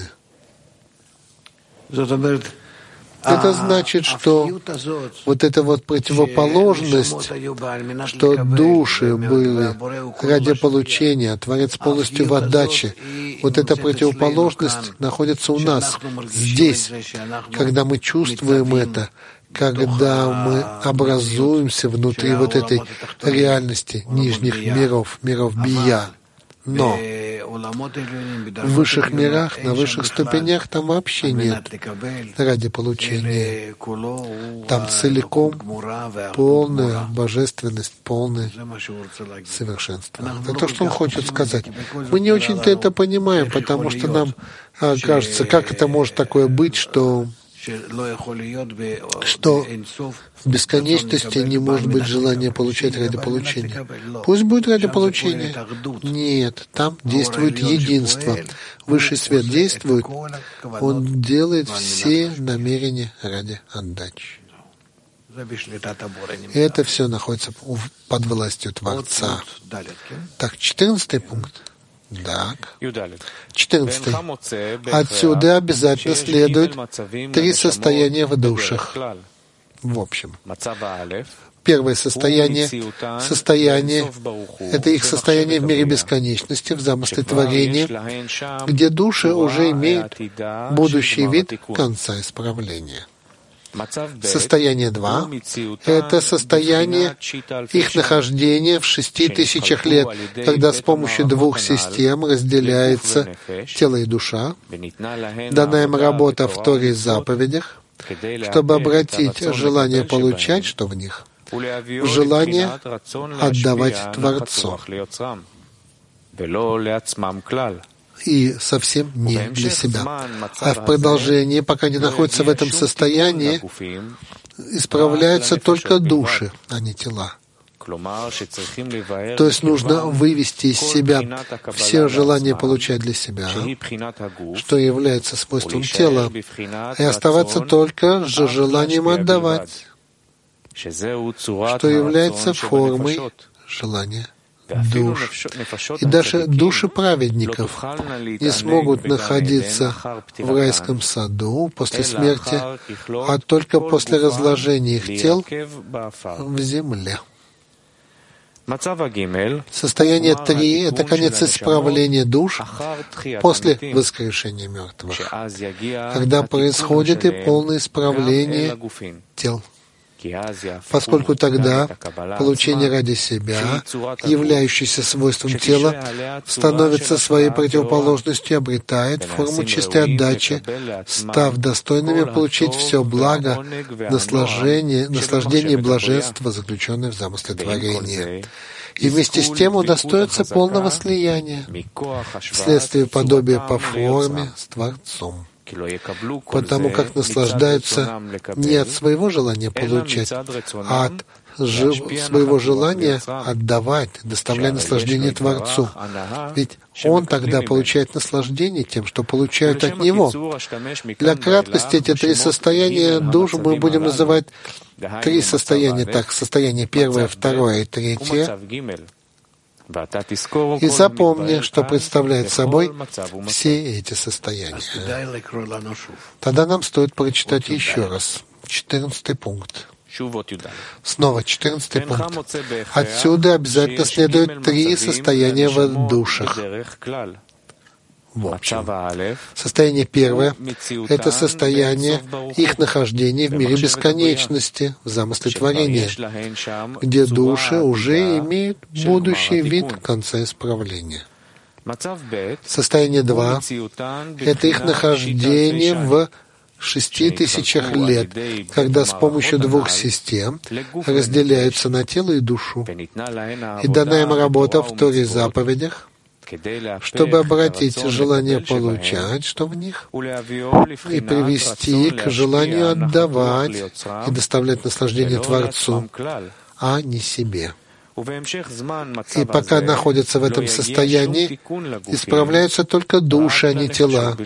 Это значит, что вот эта вот противоположность, что души были ради получения, а Творец полностью в отдаче, вот эта противоположность находится у нас, здесь, когда мы чувствуем это, когда мы образуемся внутри вот этой реальности нижних миров, миров бия. Но в высших мирах, на высших ступенях там вообще нет ради получения. Там целиком полная божественность, полное совершенство. Это то, что он хочет сказать. Мы не очень-то это понимаем, потому что нам кажется, как это может такое быть, что что в бесконечности не может быть желания получать ради получения. Пусть будет ради получения. Нет, там действует единство. Высший свет действует, он делает все намерения ради отдачи. И это все находится под властью Творца. Так, четырнадцатый пункт. Так. Четырнадцатый. Отсюда обязательно следует три состояния в душах. В общем, первое состояние, состояние, это их состояние в мире бесконечности, в замысле творения, где души уже имеют будущий вид конца исправления. Состояние два — это состояние их нахождения в шести тысячах лет, когда с помощью двух систем разделяется тело и душа, дана им работа в Торе и заповедях, чтобы обратить желание получать, что в них, в желание отдавать Творцу. И совсем не для себя. А в продолжении, пока не находятся в этом состоянии, исправляются только души, а не тела. То есть нужно вывести из себя все желания получать для себя, что является свойством тела, и оставаться только с желанием отдавать, что является формой желания душ. И даже души праведников не смогут находиться в райском саду после смерти, а только после разложения их тел в земле. Состояние три — это конец исправления душ после воскрешения мертвых, когда происходит и полное исправление тел. Поскольку тогда получение ради себя, являющееся свойством тела, становится своей противоположностью и обретает форму чистой отдачи, став достойными получить все благо, наслаждение, наслаждение и блаженство, заключенное в замысле творения. И вместе с тем удостоится полного слияния, вследствие подобия по форме с Творцом. Потому как наслаждаются не от своего желания получать, а от жив... своего желания отдавать, доставляя наслаждение Творцу. Ведь Он тогда получает наслаждение тем, что получают от Него. Для краткости эти три состояния душ мы будем называть три состояния, так, состояние первое, второе и третье. И запомни, что представляет собой все эти состояния. Тогда нам стоит прочитать еще раз. Четырнадцатый пункт. Снова четырнадцатый пункт. Отсюда обязательно следует три состояния в душах. В общем, состояние первое — это состояние их нахождения в мире бесконечности, в замысле творения, где души уже имеют будущий вид конца исправления. Состояние два — это их нахождение в шести тысячах лет, когда с помощью двух систем разделяются на тело и душу, и дана им работа в Торе и заповедях, чтобы обратить желание получать, что в них, и привести к желанию отдавать и доставлять наслаждение Творцу, а не себе. И пока находятся в этом состоянии, исправляются только души, а не тела.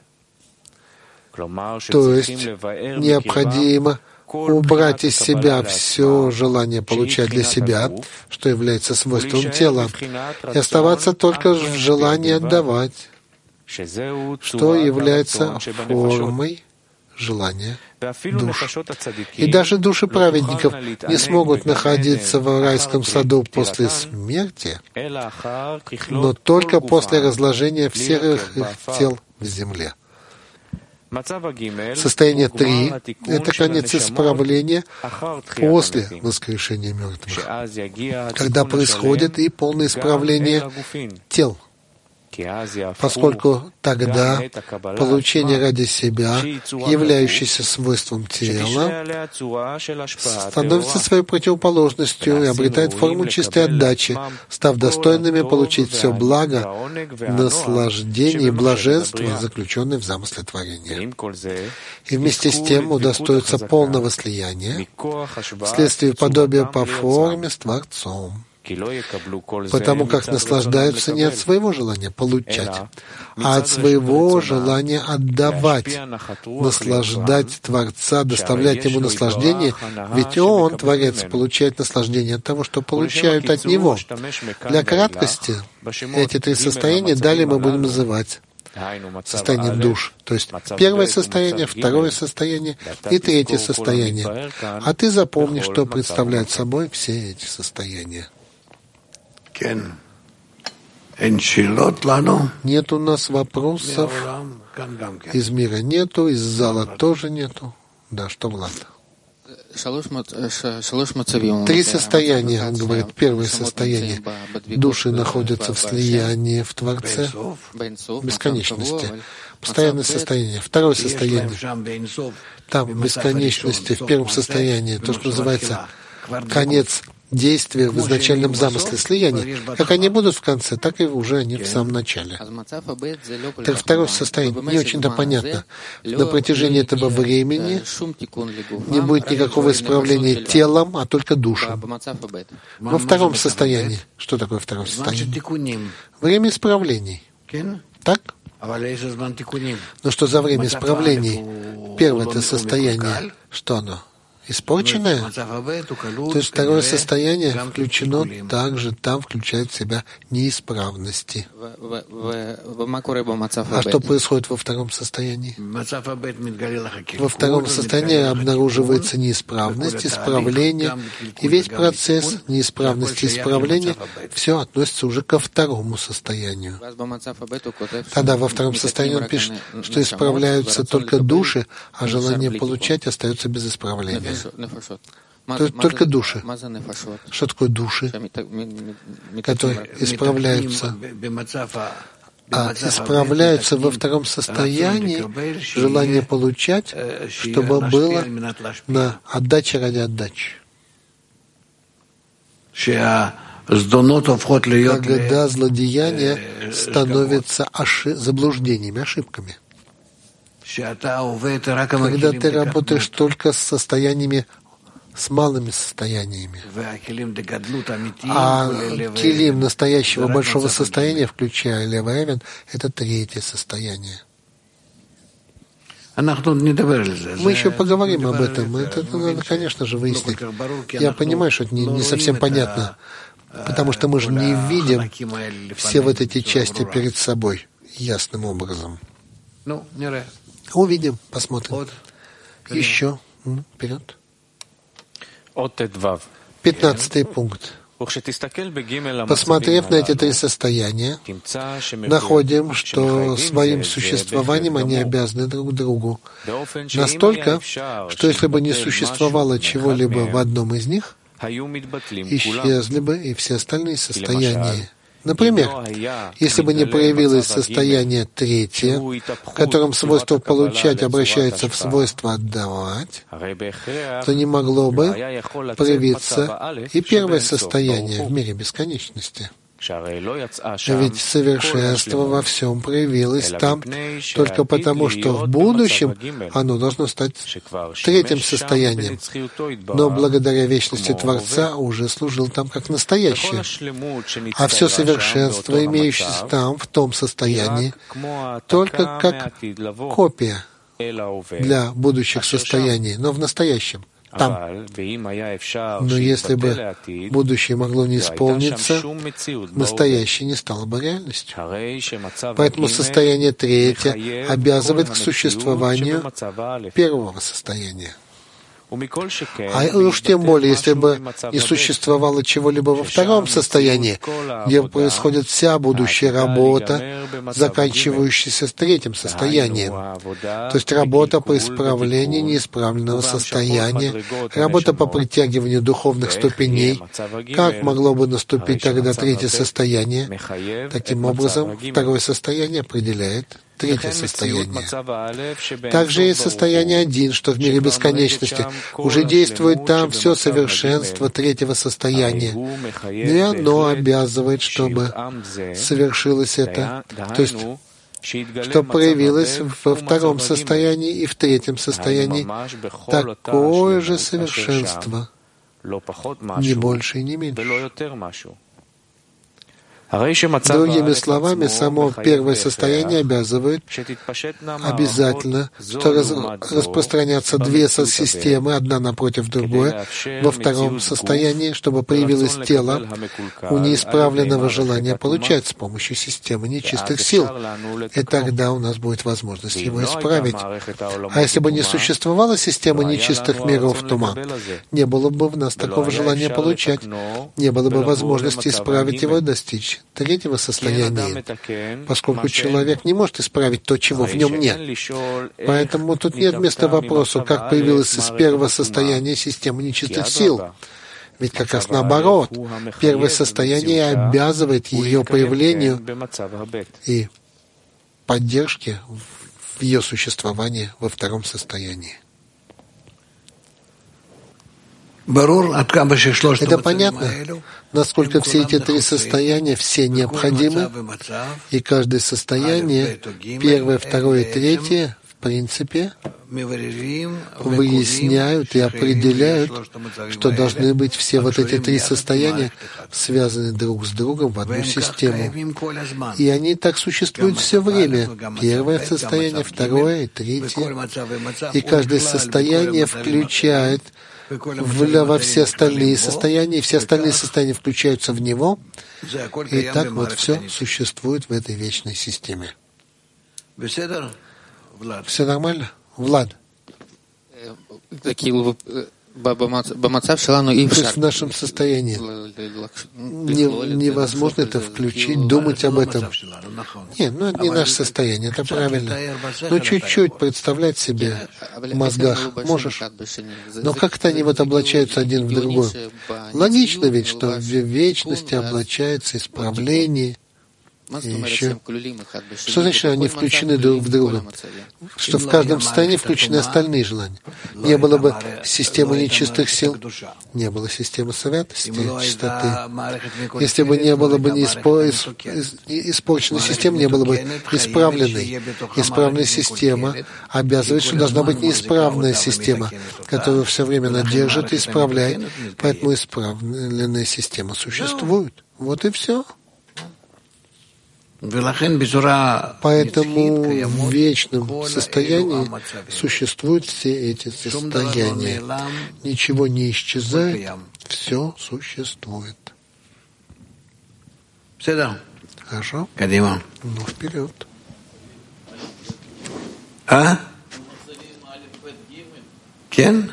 То есть необходимо убрать из себя все желание получать для себя, что является свойством тела, и оставаться только в желании отдавать, что является формой желания душ. И даже души праведников не смогут находиться в райском саду после смерти, но только после разложения всех их тел в земле. Состояние три — это конец исправления после воскрешения мертвых, когда происходит и полное исправление тел, поскольку тогда получение ради себя, являющееся свойством тела, становится своей противоположностью и обретает форму чистой отдачи, став достойными получить все благо, наслаждение и блаженство, заключенное в замысле творения. И вместе с тем удостоится полного слияния вследствие подобия по форме с Творцом, потому как наслаждаются не от своего желания получать, а от своего желания отдавать, наслаждать Творца, доставлять Ему наслаждение, ведь Он, Творец, получает наслаждение от того, что получают от Него. Для краткости эти три состояния далее мы будем называть состоянием душ, то есть первое состояние, второе состояние и третье состояние. А ты запомни, что представляют собой все эти состояния. Нет у нас вопросов. Из мира нету, из зала тоже нету. Да, что, Влад? Три состояния, он говорит. Первое состояние. Души находятся в слиянии в Творце, в бесконечности. Постоянное состояние. Второе состояние. Там, в бесконечности, в первом состоянии, то, что называется конец действия в изначальном замысле слияния. Как они будут в конце, так и уже они в самом начале. Так второе состояние не очень-то понятно. На протяжении этого времени не будет никакого исправления телом, а только душем. Во втором состоянии. Что такое второе состояние? Время исправлений. Так? Но что за время исправлений? Первое это состояние. Что оно? Испорченное? То есть второе состояние включено также, там включает в себя неисправности. А что происходит во втором состоянии? Во втором состоянии обнаруживается неисправность, исправление, и весь процесс неисправности и исправления, все относится уже ко второму состоянию. Тогда во втором состоянии он пишет, что исправляются только души, а желание получать остается без исправления. То есть только души. Что такое души, которые исправляются? А исправляются во втором состоянии желание получать, чтобы было на отдаче ради отдачи. Когда злодеяния становятся ошиб... заблуждениями, ошибками. Когда ты работаешь только с состояниями, с малыми состояниями, а килим настоящего большого состояния, включая левый эвен, это третье состояние. Мы еще поговорим об этом. Это надо, конечно же, выяснить. Я понимаю, что это не, не совсем понятно, потому что мы же не видим все вот эти части перед собой ясным образом. Увидим, посмотрим. Еще. Вперед. Пятнадцатый пункт. Посмотрев на эти три состояния, находим, что своим существованием они обязаны друг другу. Настолько, что если бы не существовало чего-либо в одном из них, исчезли бы и все остальные состояния. Например, если бы не проявилось состояние третье, в котором свойство получать обращается в свойство отдавать, то не могло бы проявиться и первое состояние в мире бесконечности. Ведь совершенство во всем проявилось там только потому, что в будущем оно должно стать третьим состоянием, но благодаря вечности Творца уже служил там как настоящее. А все совершенство, имеющееся там, в том состоянии, только как копия для будущих состояний, но в настоящем. Там. Но если бы будущее могло не исполниться, настоящее не стало бы реальностью. Поэтому состояние третье обязывает к существованию первого состояния. А уж тем более, если бы не существовало чего-либо во втором состоянии, где происходит вся будущая работа, заканчивающаяся с третьим состоянием. То есть работа по исправлению неисправленного состояния, работа по притягиванию духовных ступеней. Как могло бы наступить тогда третье состояние? Таким образом, второе состояние определяет третье состояние. Также есть состояние один, что в мире бесконечности уже действует там все совершенство третьего состояния. И оно обязывает, чтобы совершилось это, то есть что проявилось во втором состоянии и в третьем состоянии такое же совершенство, ни больше и не меньше. Другими словами, само первое состояние обязывает обязательно, что раз, распространяться две системы, одна напротив другой, во втором состоянии, чтобы появилось тело у неисправленного желания получать с помощью системы нечистых сил. И тогда у нас будет возможность его исправить. А если бы не существовала система нечистых миров тума, не было бы в нас такого желания получать, не было бы возможности исправить его и достичь третьего состояния, поскольку человек не может исправить то, чего в нем нет. Поэтому тут нет места вопросу, как появилась из первого состояния система нечистых сил. Ведь как раз наоборот, первое состояние обязывает ее появлению и поддержке в ее существовании во втором состоянии. Это понятно, насколько все эти три состояния, все необходимы, и каждое состояние, первое, второе и третье, в принципе, выясняют и определяют, что должны быть все вот эти три состояния связаны друг с другом в одну систему. И они так существуют все время. Первое состояние, второе и третье. И каждое состояние включает В, во все остальные состояния, и все остальные состояния включаются в него, и так вот все существует в этой вечной системе. Все нормально? Влад? То есть в нашем состоянии не, невозможно это включить, думать об этом. Нет, ну это не наше состояние, это правильно. Но чуть-чуть представлять себе в мозгах можешь. Но как-то они вот облачаются один в другой. Логично ведь, что в вечности облачается исправление. И еще. Что значит, они включены друг в друга? Что в каждом состоянии включены остальные желания. Не было бы системы нечистых сил, не было системы святости, чистоты. Если бы не было бы испорченной системы, не было бы исправленной. Исправленная система обязывает, что должна быть неисправная система, которая все время держит и исправляет. Поэтому исправленная система существует. Вот и все. Поэтому в вечном состоянии существуют все эти состояния. Ничего не исчезает, все существует. Хорошо? Ну, вперед. А? Кен?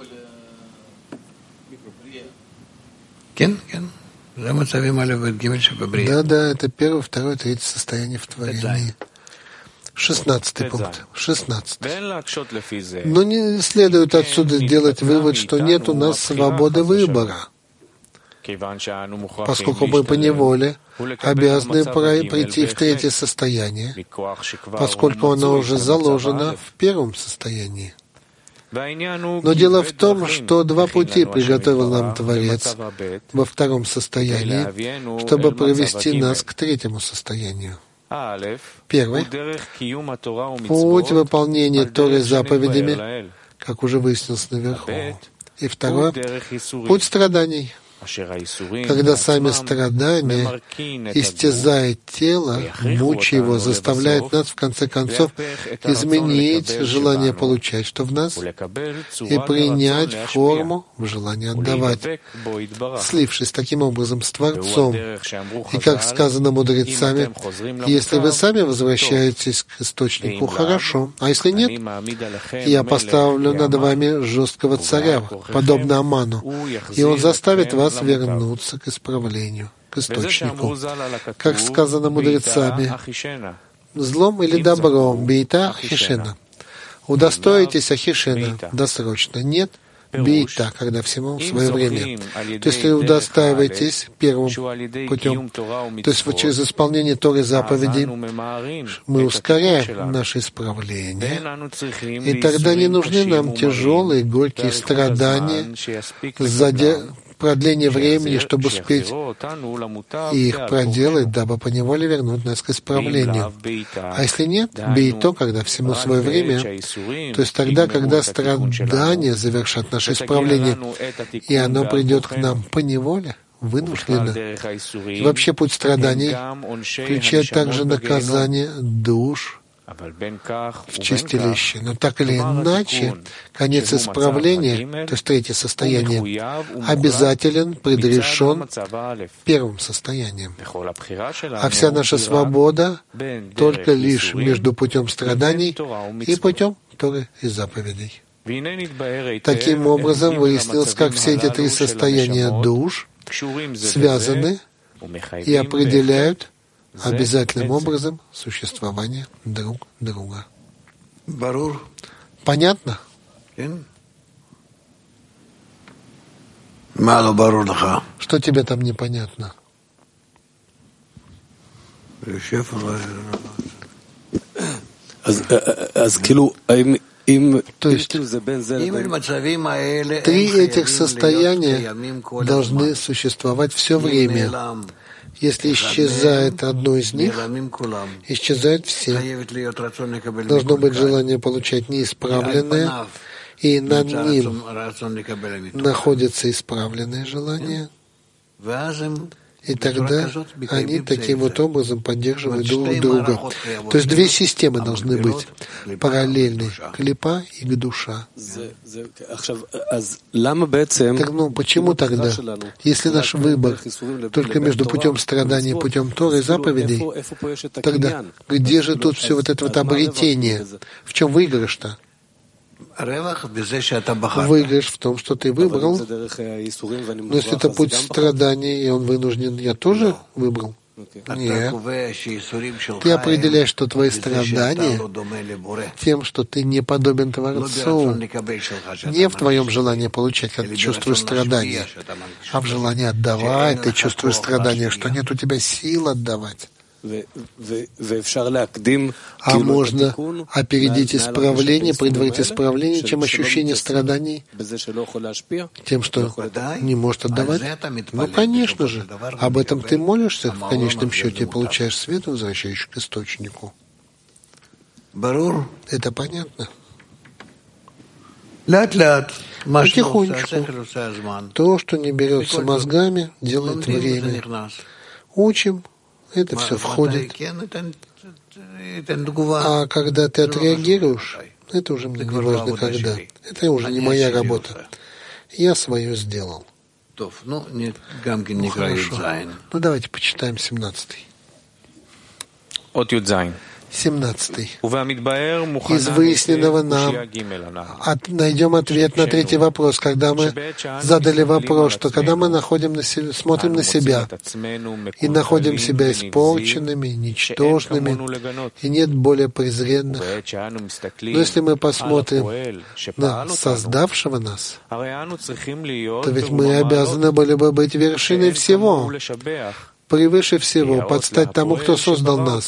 Кен? Кен? Да, да, это первое, второе, третье состояние в творении. Шестнадцатый пункт. Шестнадцатый. Но не следует отсюда делать вывод, что нет у нас свободы выбора, поскольку мы поневоле обязаны прийти в третье состояние, поскольку оно уже заложено в первом состоянии. Но дело в том, что два пути приготовил нам Творец во втором состоянии, чтобы провести нас к третьему состоянию. Первый — путь выполнения Торы заповедями, как уже выяснилось наверху. И второе — путь страданий. когда сами страдания истязают тело, мучая его, заставляют нас, в конце концов, изменить желание получать, что в нас, и принять форму в желании отдавать, слившись таким образом с Творцом. И как сказано мудрецами, если вы сами возвращаетесь к источнику, хорошо, а если нет, я поставлю над вами жесткого царя, подобно Аману, и он заставит вас вернуться к исправлению, к источнику. Как сказано мудрецами, злом или добром, бейта ахишена. Удостоитесь ахишена досрочно. Нет, бейта, когда всему свое время. То есть, если вы удостаиваетесь первым путем, то есть через исполнение Торы заповедей, мы ускоряем наше исправление, и тогда не нужны нам тяжелые, горькие страдания, задя... продление времени, чтобы успеть их проделать, дабы поневоле вернуть нас к исправлению. А если нет, бейто, когда всему свое время, то есть тогда, когда страдания завершат наше исправление, и оно придет к нам поневоле, вынужденно. И вообще путь страданий включает также наказание душ в чистилище. Но так или иначе, конец исправления, то есть третье состояние, обязателен, предрешен первым состоянием. А вся наша свобода только лишь между путем страданий и путем Торы и заповедей. Таким образом, выяснилось, как все эти три состояния душ связаны и определяют обязательным образом существование друг друга. Понятно? Что тебе там непонятно? То есть три этих состояния должны существовать все время. Если исчезает одно из них, исчезают все. Должно быть желание получать неисправленное, и над ним находится исправленное желание. И тогда они таким вот образом поддерживают друг друга. То есть две системы должны быть параллельны, клипа и душа. Так, ну, почему тогда, если наш выбор только между путем страданий и путем Торы и заповедей, тогда где же тут все вот это вот обретение? В чем выигрыш-то? Выигрыш в том, что ты выбрал. Но если это путь страданий, и он вынужден, я тоже выбрал. Нет. Ты определяешь, что твои страдания тем, что ты не подобен Творцу, не в твоем желании получать, как ты чувствуешь страдания, а в желании отдавать, ты чувствуешь страдания, что нет у тебя сил отдавать. А можно опередить исправление, предварить исправление, чем ощущение страданий, тем, что не может отдавать? Ну, конечно же. Об этом ты молишься, в конечном счете, и получаешь свет, возвращающий к источнику. Это понятно? Потихонечку. То, что не берется мозгами, делает время. Учим. Это все входит. А когда ты отреагируешь, это уже мне не важно когда. Это уже не моя работа. Я свое сделал. Ну, хорошо. Ну, давайте почитаем семнадцатый. От Юдзайн. семнадцатый. Из выясненного нам от, найдем ответ на третий вопрос, когда мы задали вопрос, что когда мы находим на себе, смотрим на себя и находим себя испорченными, ничтожными, и нет более презренных. Но если мы посмотрим на создавшего нас, то ведь мы обязаны были бы быть вершиной всего, превыше всего, подстать тому, кто создал нас.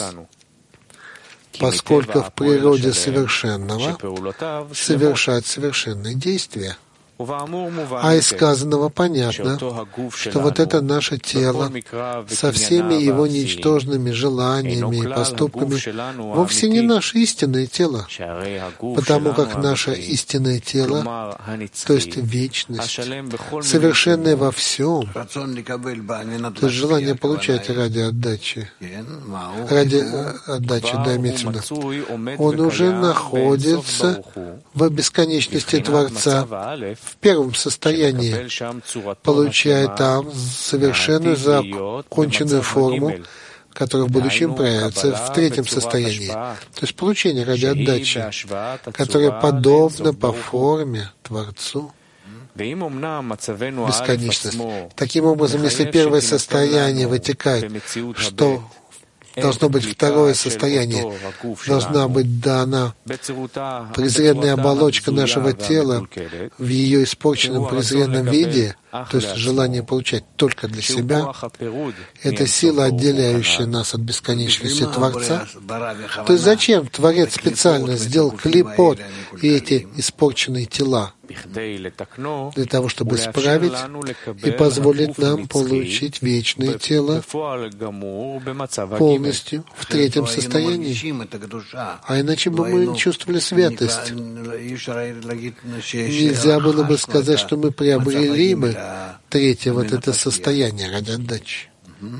Поскольку в природе совершенного совершать совершенные действия. А из сказанного понятно, что вот это наше тело со всеми его ничтожными желаниями и поступками вовсе не наше истинное тело, потому как наше истинное тело, то есть вечность, совершенное во всем, то есть желание получать ради отдачи, ради отдачи, да, имеется в виду, он уже находится в бесконечности Творца, в первом состоянии, получая там совершенную законченную форму, которая в будущем проявится в третьем состоянии. То есть получение ради отдачи, которое подобно по форме Творцу. Бесконечность. Таким образом, если первое состояние вытекает, что должно быть второе состояние, должна быть дана презренная оболочка нашего тела в ее испорченном презренном виде, то есть желание получать только для себя, это сила, отделяющая нас от бесконечности Творца. То есть зачем Творец специально сделал клипот и эти испорченные тела? Для того, чтобы исправить и позволить нам получить вечное тело полностью в третьем состоянии. А иначе бы мы чувствовали святость. Нельзя было бы сказать, что мы приобрели бы третье вот это состояние ради отдачи.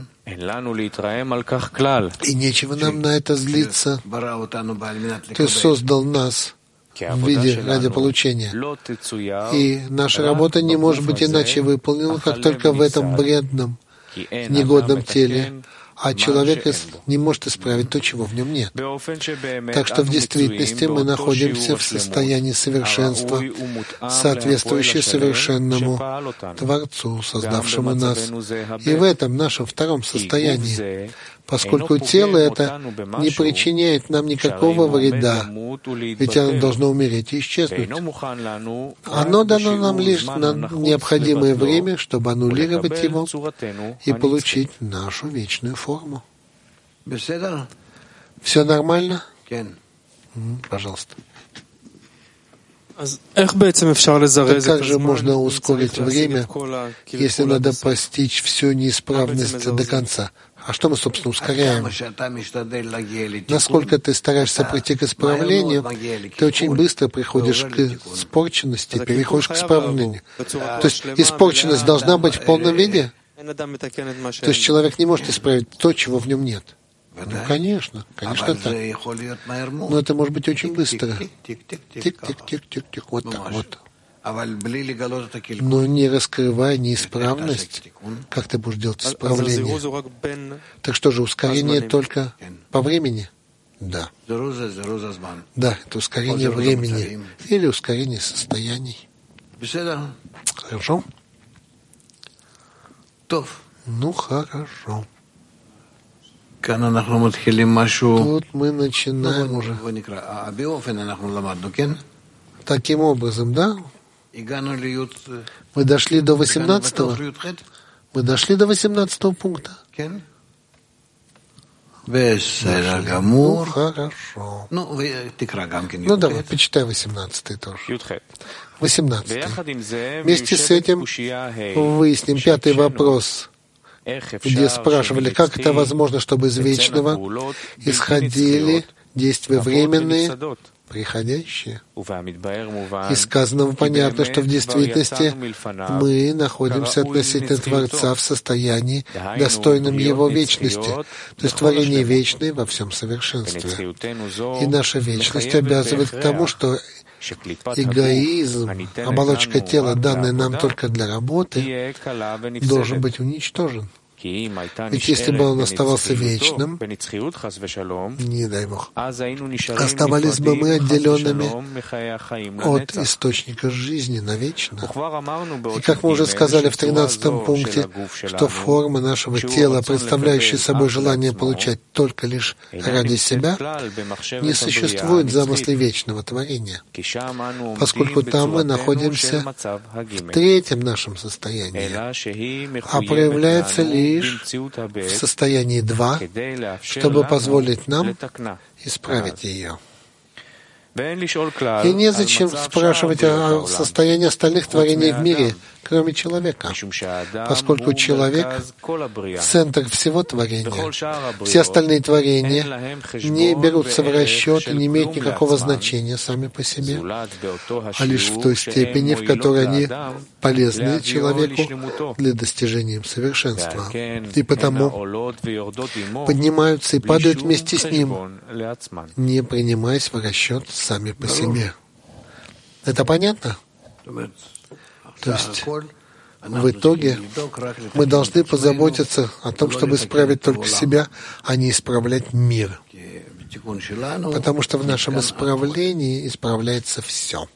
И нечего нам на это злиться. Ты создал нас в виде ради получения. И наша работа не может быть иначе выполнена, как только в этом бредном, негодном теле, а человек не может исправить то, чего в нем нет. Так что в действительности мы находимся в состоянии совершенства, соответствующее совершенному Творцу, создавшему нас. И в этом нашем втором состоянии, поскольку тело это не причиняет нам никакого вреда, ведь оно должно умереть и исчезнуть. Оно дано нам лишь на необходимое время, чтобы аннулировать его и получить нашу вечную форму. Все нормально? Пожалуйста. Так как же можно ускорить время, если надо постичь всю неисправность до конца? А что мы, собственно, ускоряем? Насколько ты стараешься прийти к исправлению, ты очень быстро приходишь к испорченности, переходишь к исправлению. То есть испорченность должна быть в полном виде? То есть человек не может исправить то, чего в нем нет. Ну, конечно, конечно так. Но это может быть очень быстро. Тик-тик-тик-тик-тик, вот так вот. Но не раскрывая неисправность, как ты будешь делать исправление? Так что же, ускорение только по времени? Да. Да, это ускорение времени или ускорение состояний. Хорошо? Ну, хорошо. Тут мы начинаем уже. Таким образом, да? Мы дошли до восемнадцатого? Мы дошли до восемнадцатого пункта? Ну, хорошо. Ну, давай, почитай восемнадцатый тоже. восемнадцатый. Вместе с этим выясним пятый вопрос, где спрашивали, как это возможно, чтобы из вечного исходили действия временные, приходящие. Из сказанного понятно, что в действительности мы находимся относительно Творца в состоянии, достойном Его вечности, то есть творение вечное во всем совершенстве. И наша вечность обязывает к тому, что эгоизм, оболочка тела, данная нам только для работы, должен быть уничтожен. Ведь если бы он оставался вечным, не дай Бог, оставались бы мы отделенными от источника жизни навечно. И как мы уже сказали в тринадцатом пункте, что форма нашего тела, представляющая собой желание получать только лишь ради себя, не существует в замысле вечного творения, поскольку там мы находимся в третьем нашем состоянии, а проявляется лишь в состоянии два, чтобы позволить нам исправить ее. И незачем спрашивать о состоянии остальных творений в мире, кроме человека, поскольку человек — центр всего творения. Все остальные творения не берутся в расчет и не имеют никакого значения сами по себе, а лишь в той степени, в которой они полезны человеку для достижения им совершенства. И потому поднимаются и падают вместе с ним, не принимаясь в расчет сами по себе. Это понятно? То есть в итоге мы должны позаботиться о том, чтобы исправить только себя, а не исправлять мир. Потому что в нашем исправлении исправляется все.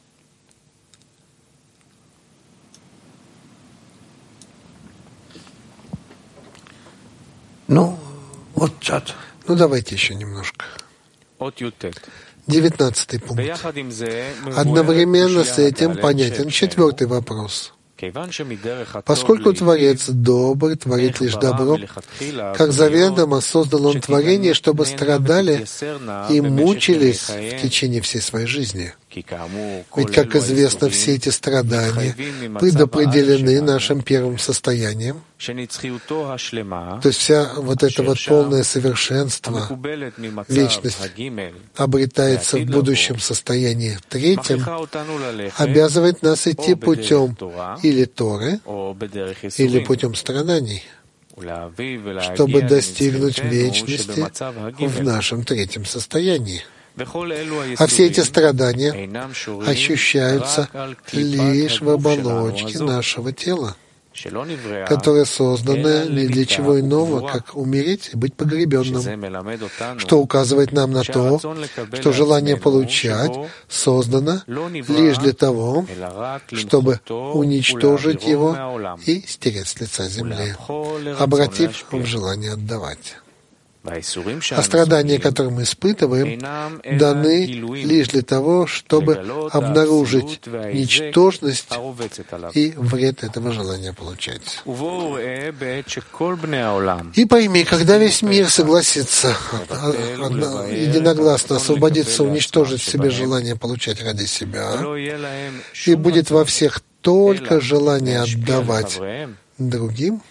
Ну, вот чат. Ну, давайте еще немножко. Девятнадцатый пункт. Одновременно с этим понятен четвертый вопрос. Поскольку Творец добр, творит лишь добро, как заведомо создал Он творение, чтобы страдали и мучились в течение всей своей жизни. Ведь, как известно, все эти страдания предопределены нашим первым состоянием. То есть вся вот это вот полное совершенство, вечность, обретается в будущем состоянии третьем, обязывает нас идти путем или Торы, или путем страданий, чтобы достигнуть вечности в нашем третьем состоянии. А все эти страдания ощущаются лишь в оболочке нашего тела, которое создано не для чего иного, как умереть и быть погребенным, что указывает нам на то, что желание получать создано лишь для того, чтобы уничтожить его и стереть с лица земли, обратив в желание отдавать. А страдания, которые мы испытываем, даны лишь для того, чтобы обнаружить ничтожность и вред этого желания получать. И пойми, когда весь мир согласится единогласно освободиться, уничтожить в себе желание получать ради себя, и будет во всех только желание отдавать другим,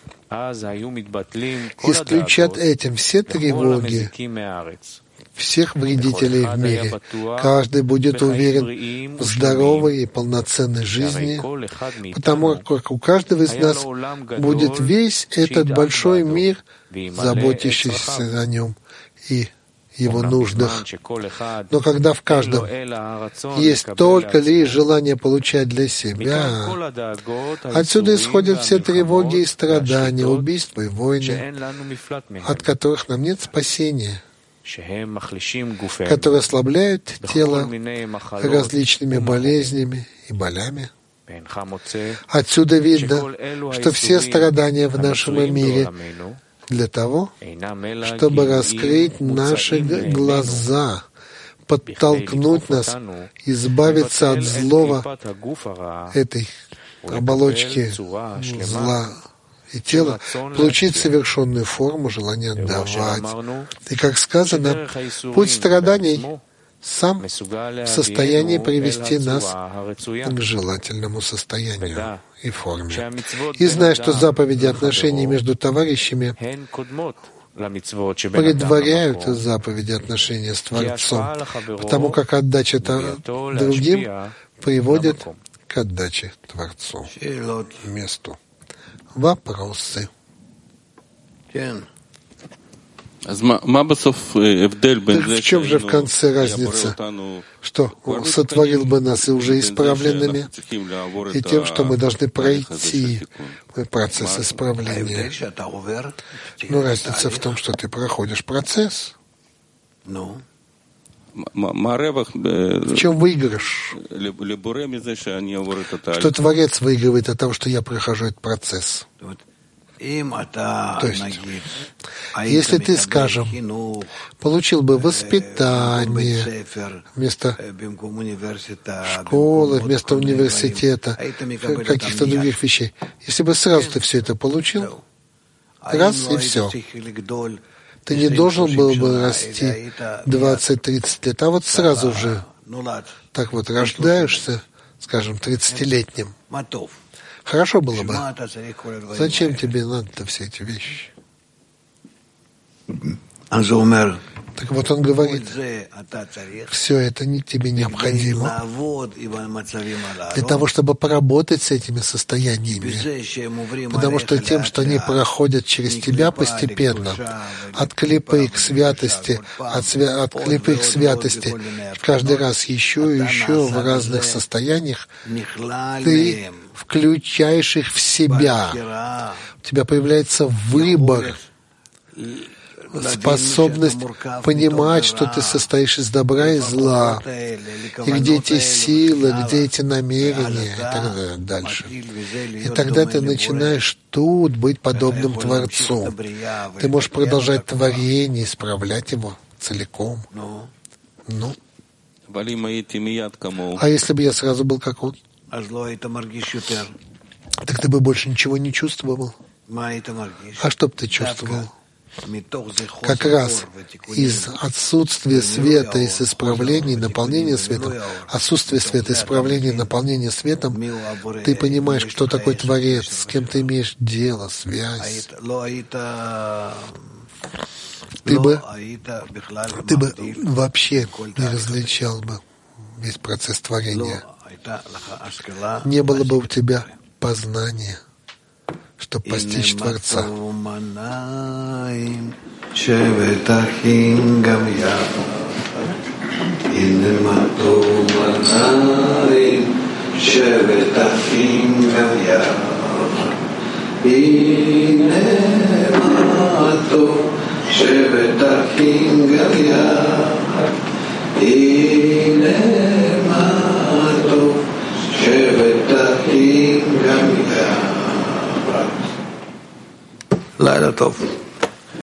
исключат этим все тревоги всех вредителей в мире. Каждый будет уверен в здоровой и полноценной жизни, потому как у каждого из нас будет весь этот большой мир, заботящийся о нем и его нуждах. Но когда в каждом есть только лишь желание получать для себя, отсюда исходят все тревоги и страдания, убийства и войны, от которых нам нет спасения, которые ослабляют тело различными болезнями и болями. Отсюда видно, что все страдания в нашем мире для того, чтобы раскрыть наши глаза, подтолкнуть нас, избавиться от злого этой оболочки зла и тела, получить совершенную форму желания отдавать. И, как сказано, путь страданий сам в состоянии привести нас к желательному состоянию и форме. И зная, что заповеди отношений между товарищами предваряют заповеди отношения с Творцом, потому как отдача другим приводит к отдаче Творцу, Вопросы. Так в чем же в конце разница, что Он сотворил бы нас и уже исправленными, и тем, что мы должны пройти процесс исправления? Но разница в том, что ты проходишь процесс. В чем выигрыш? Что Творец выигрывает от того, что я прохожу этот процесс. То есть, если ты, скажем, получил бы воспитание вместо школы, вместо университета, каких-то других вещей, если бы сразу ты все это получил, раз и все, ты не должен был бы расти двадцать-тридцать лет, а вот сразу же Так вот, рождаешься, скажем, тридцатилетним. Хорошо было бы. Зачем тебе надо-то все эти вещи? Так вот он говорит, все это не, тебе необходимо для того, чтобы поработать с этими состояниями. Потому что тем, что они проходят через тебя постепенно, от клипы к святости, от, свя- от клипы к святости, каждый раз еще и еще в разных состояниях, ты включаешь их в себя. У тебя появляется выбор, способность понимать, что ты состоишь из добра и зла, и где эти силы, где эти намерения, и так дальше. И тогда ты начинаешь тут быть подобным Творцу. Ты можешь продолжать творение, исправлять его целиком. Ну. А если бы я сразу был как он? Так ты бы больше ничего не чувствовал. А что бы ты чувствовал? Как раз из отсутствия света, из исправления, наполнения светом, отсутствие света, исправления, наполнения светом, ты понимаешь, кто такой Творец, с кем ты имеешь дело, связь. Ты бы, ты бы вообще не различал бы весь процесс творения. Не было бы у тебя познания, чтобы постичь Творца. לילה טוב.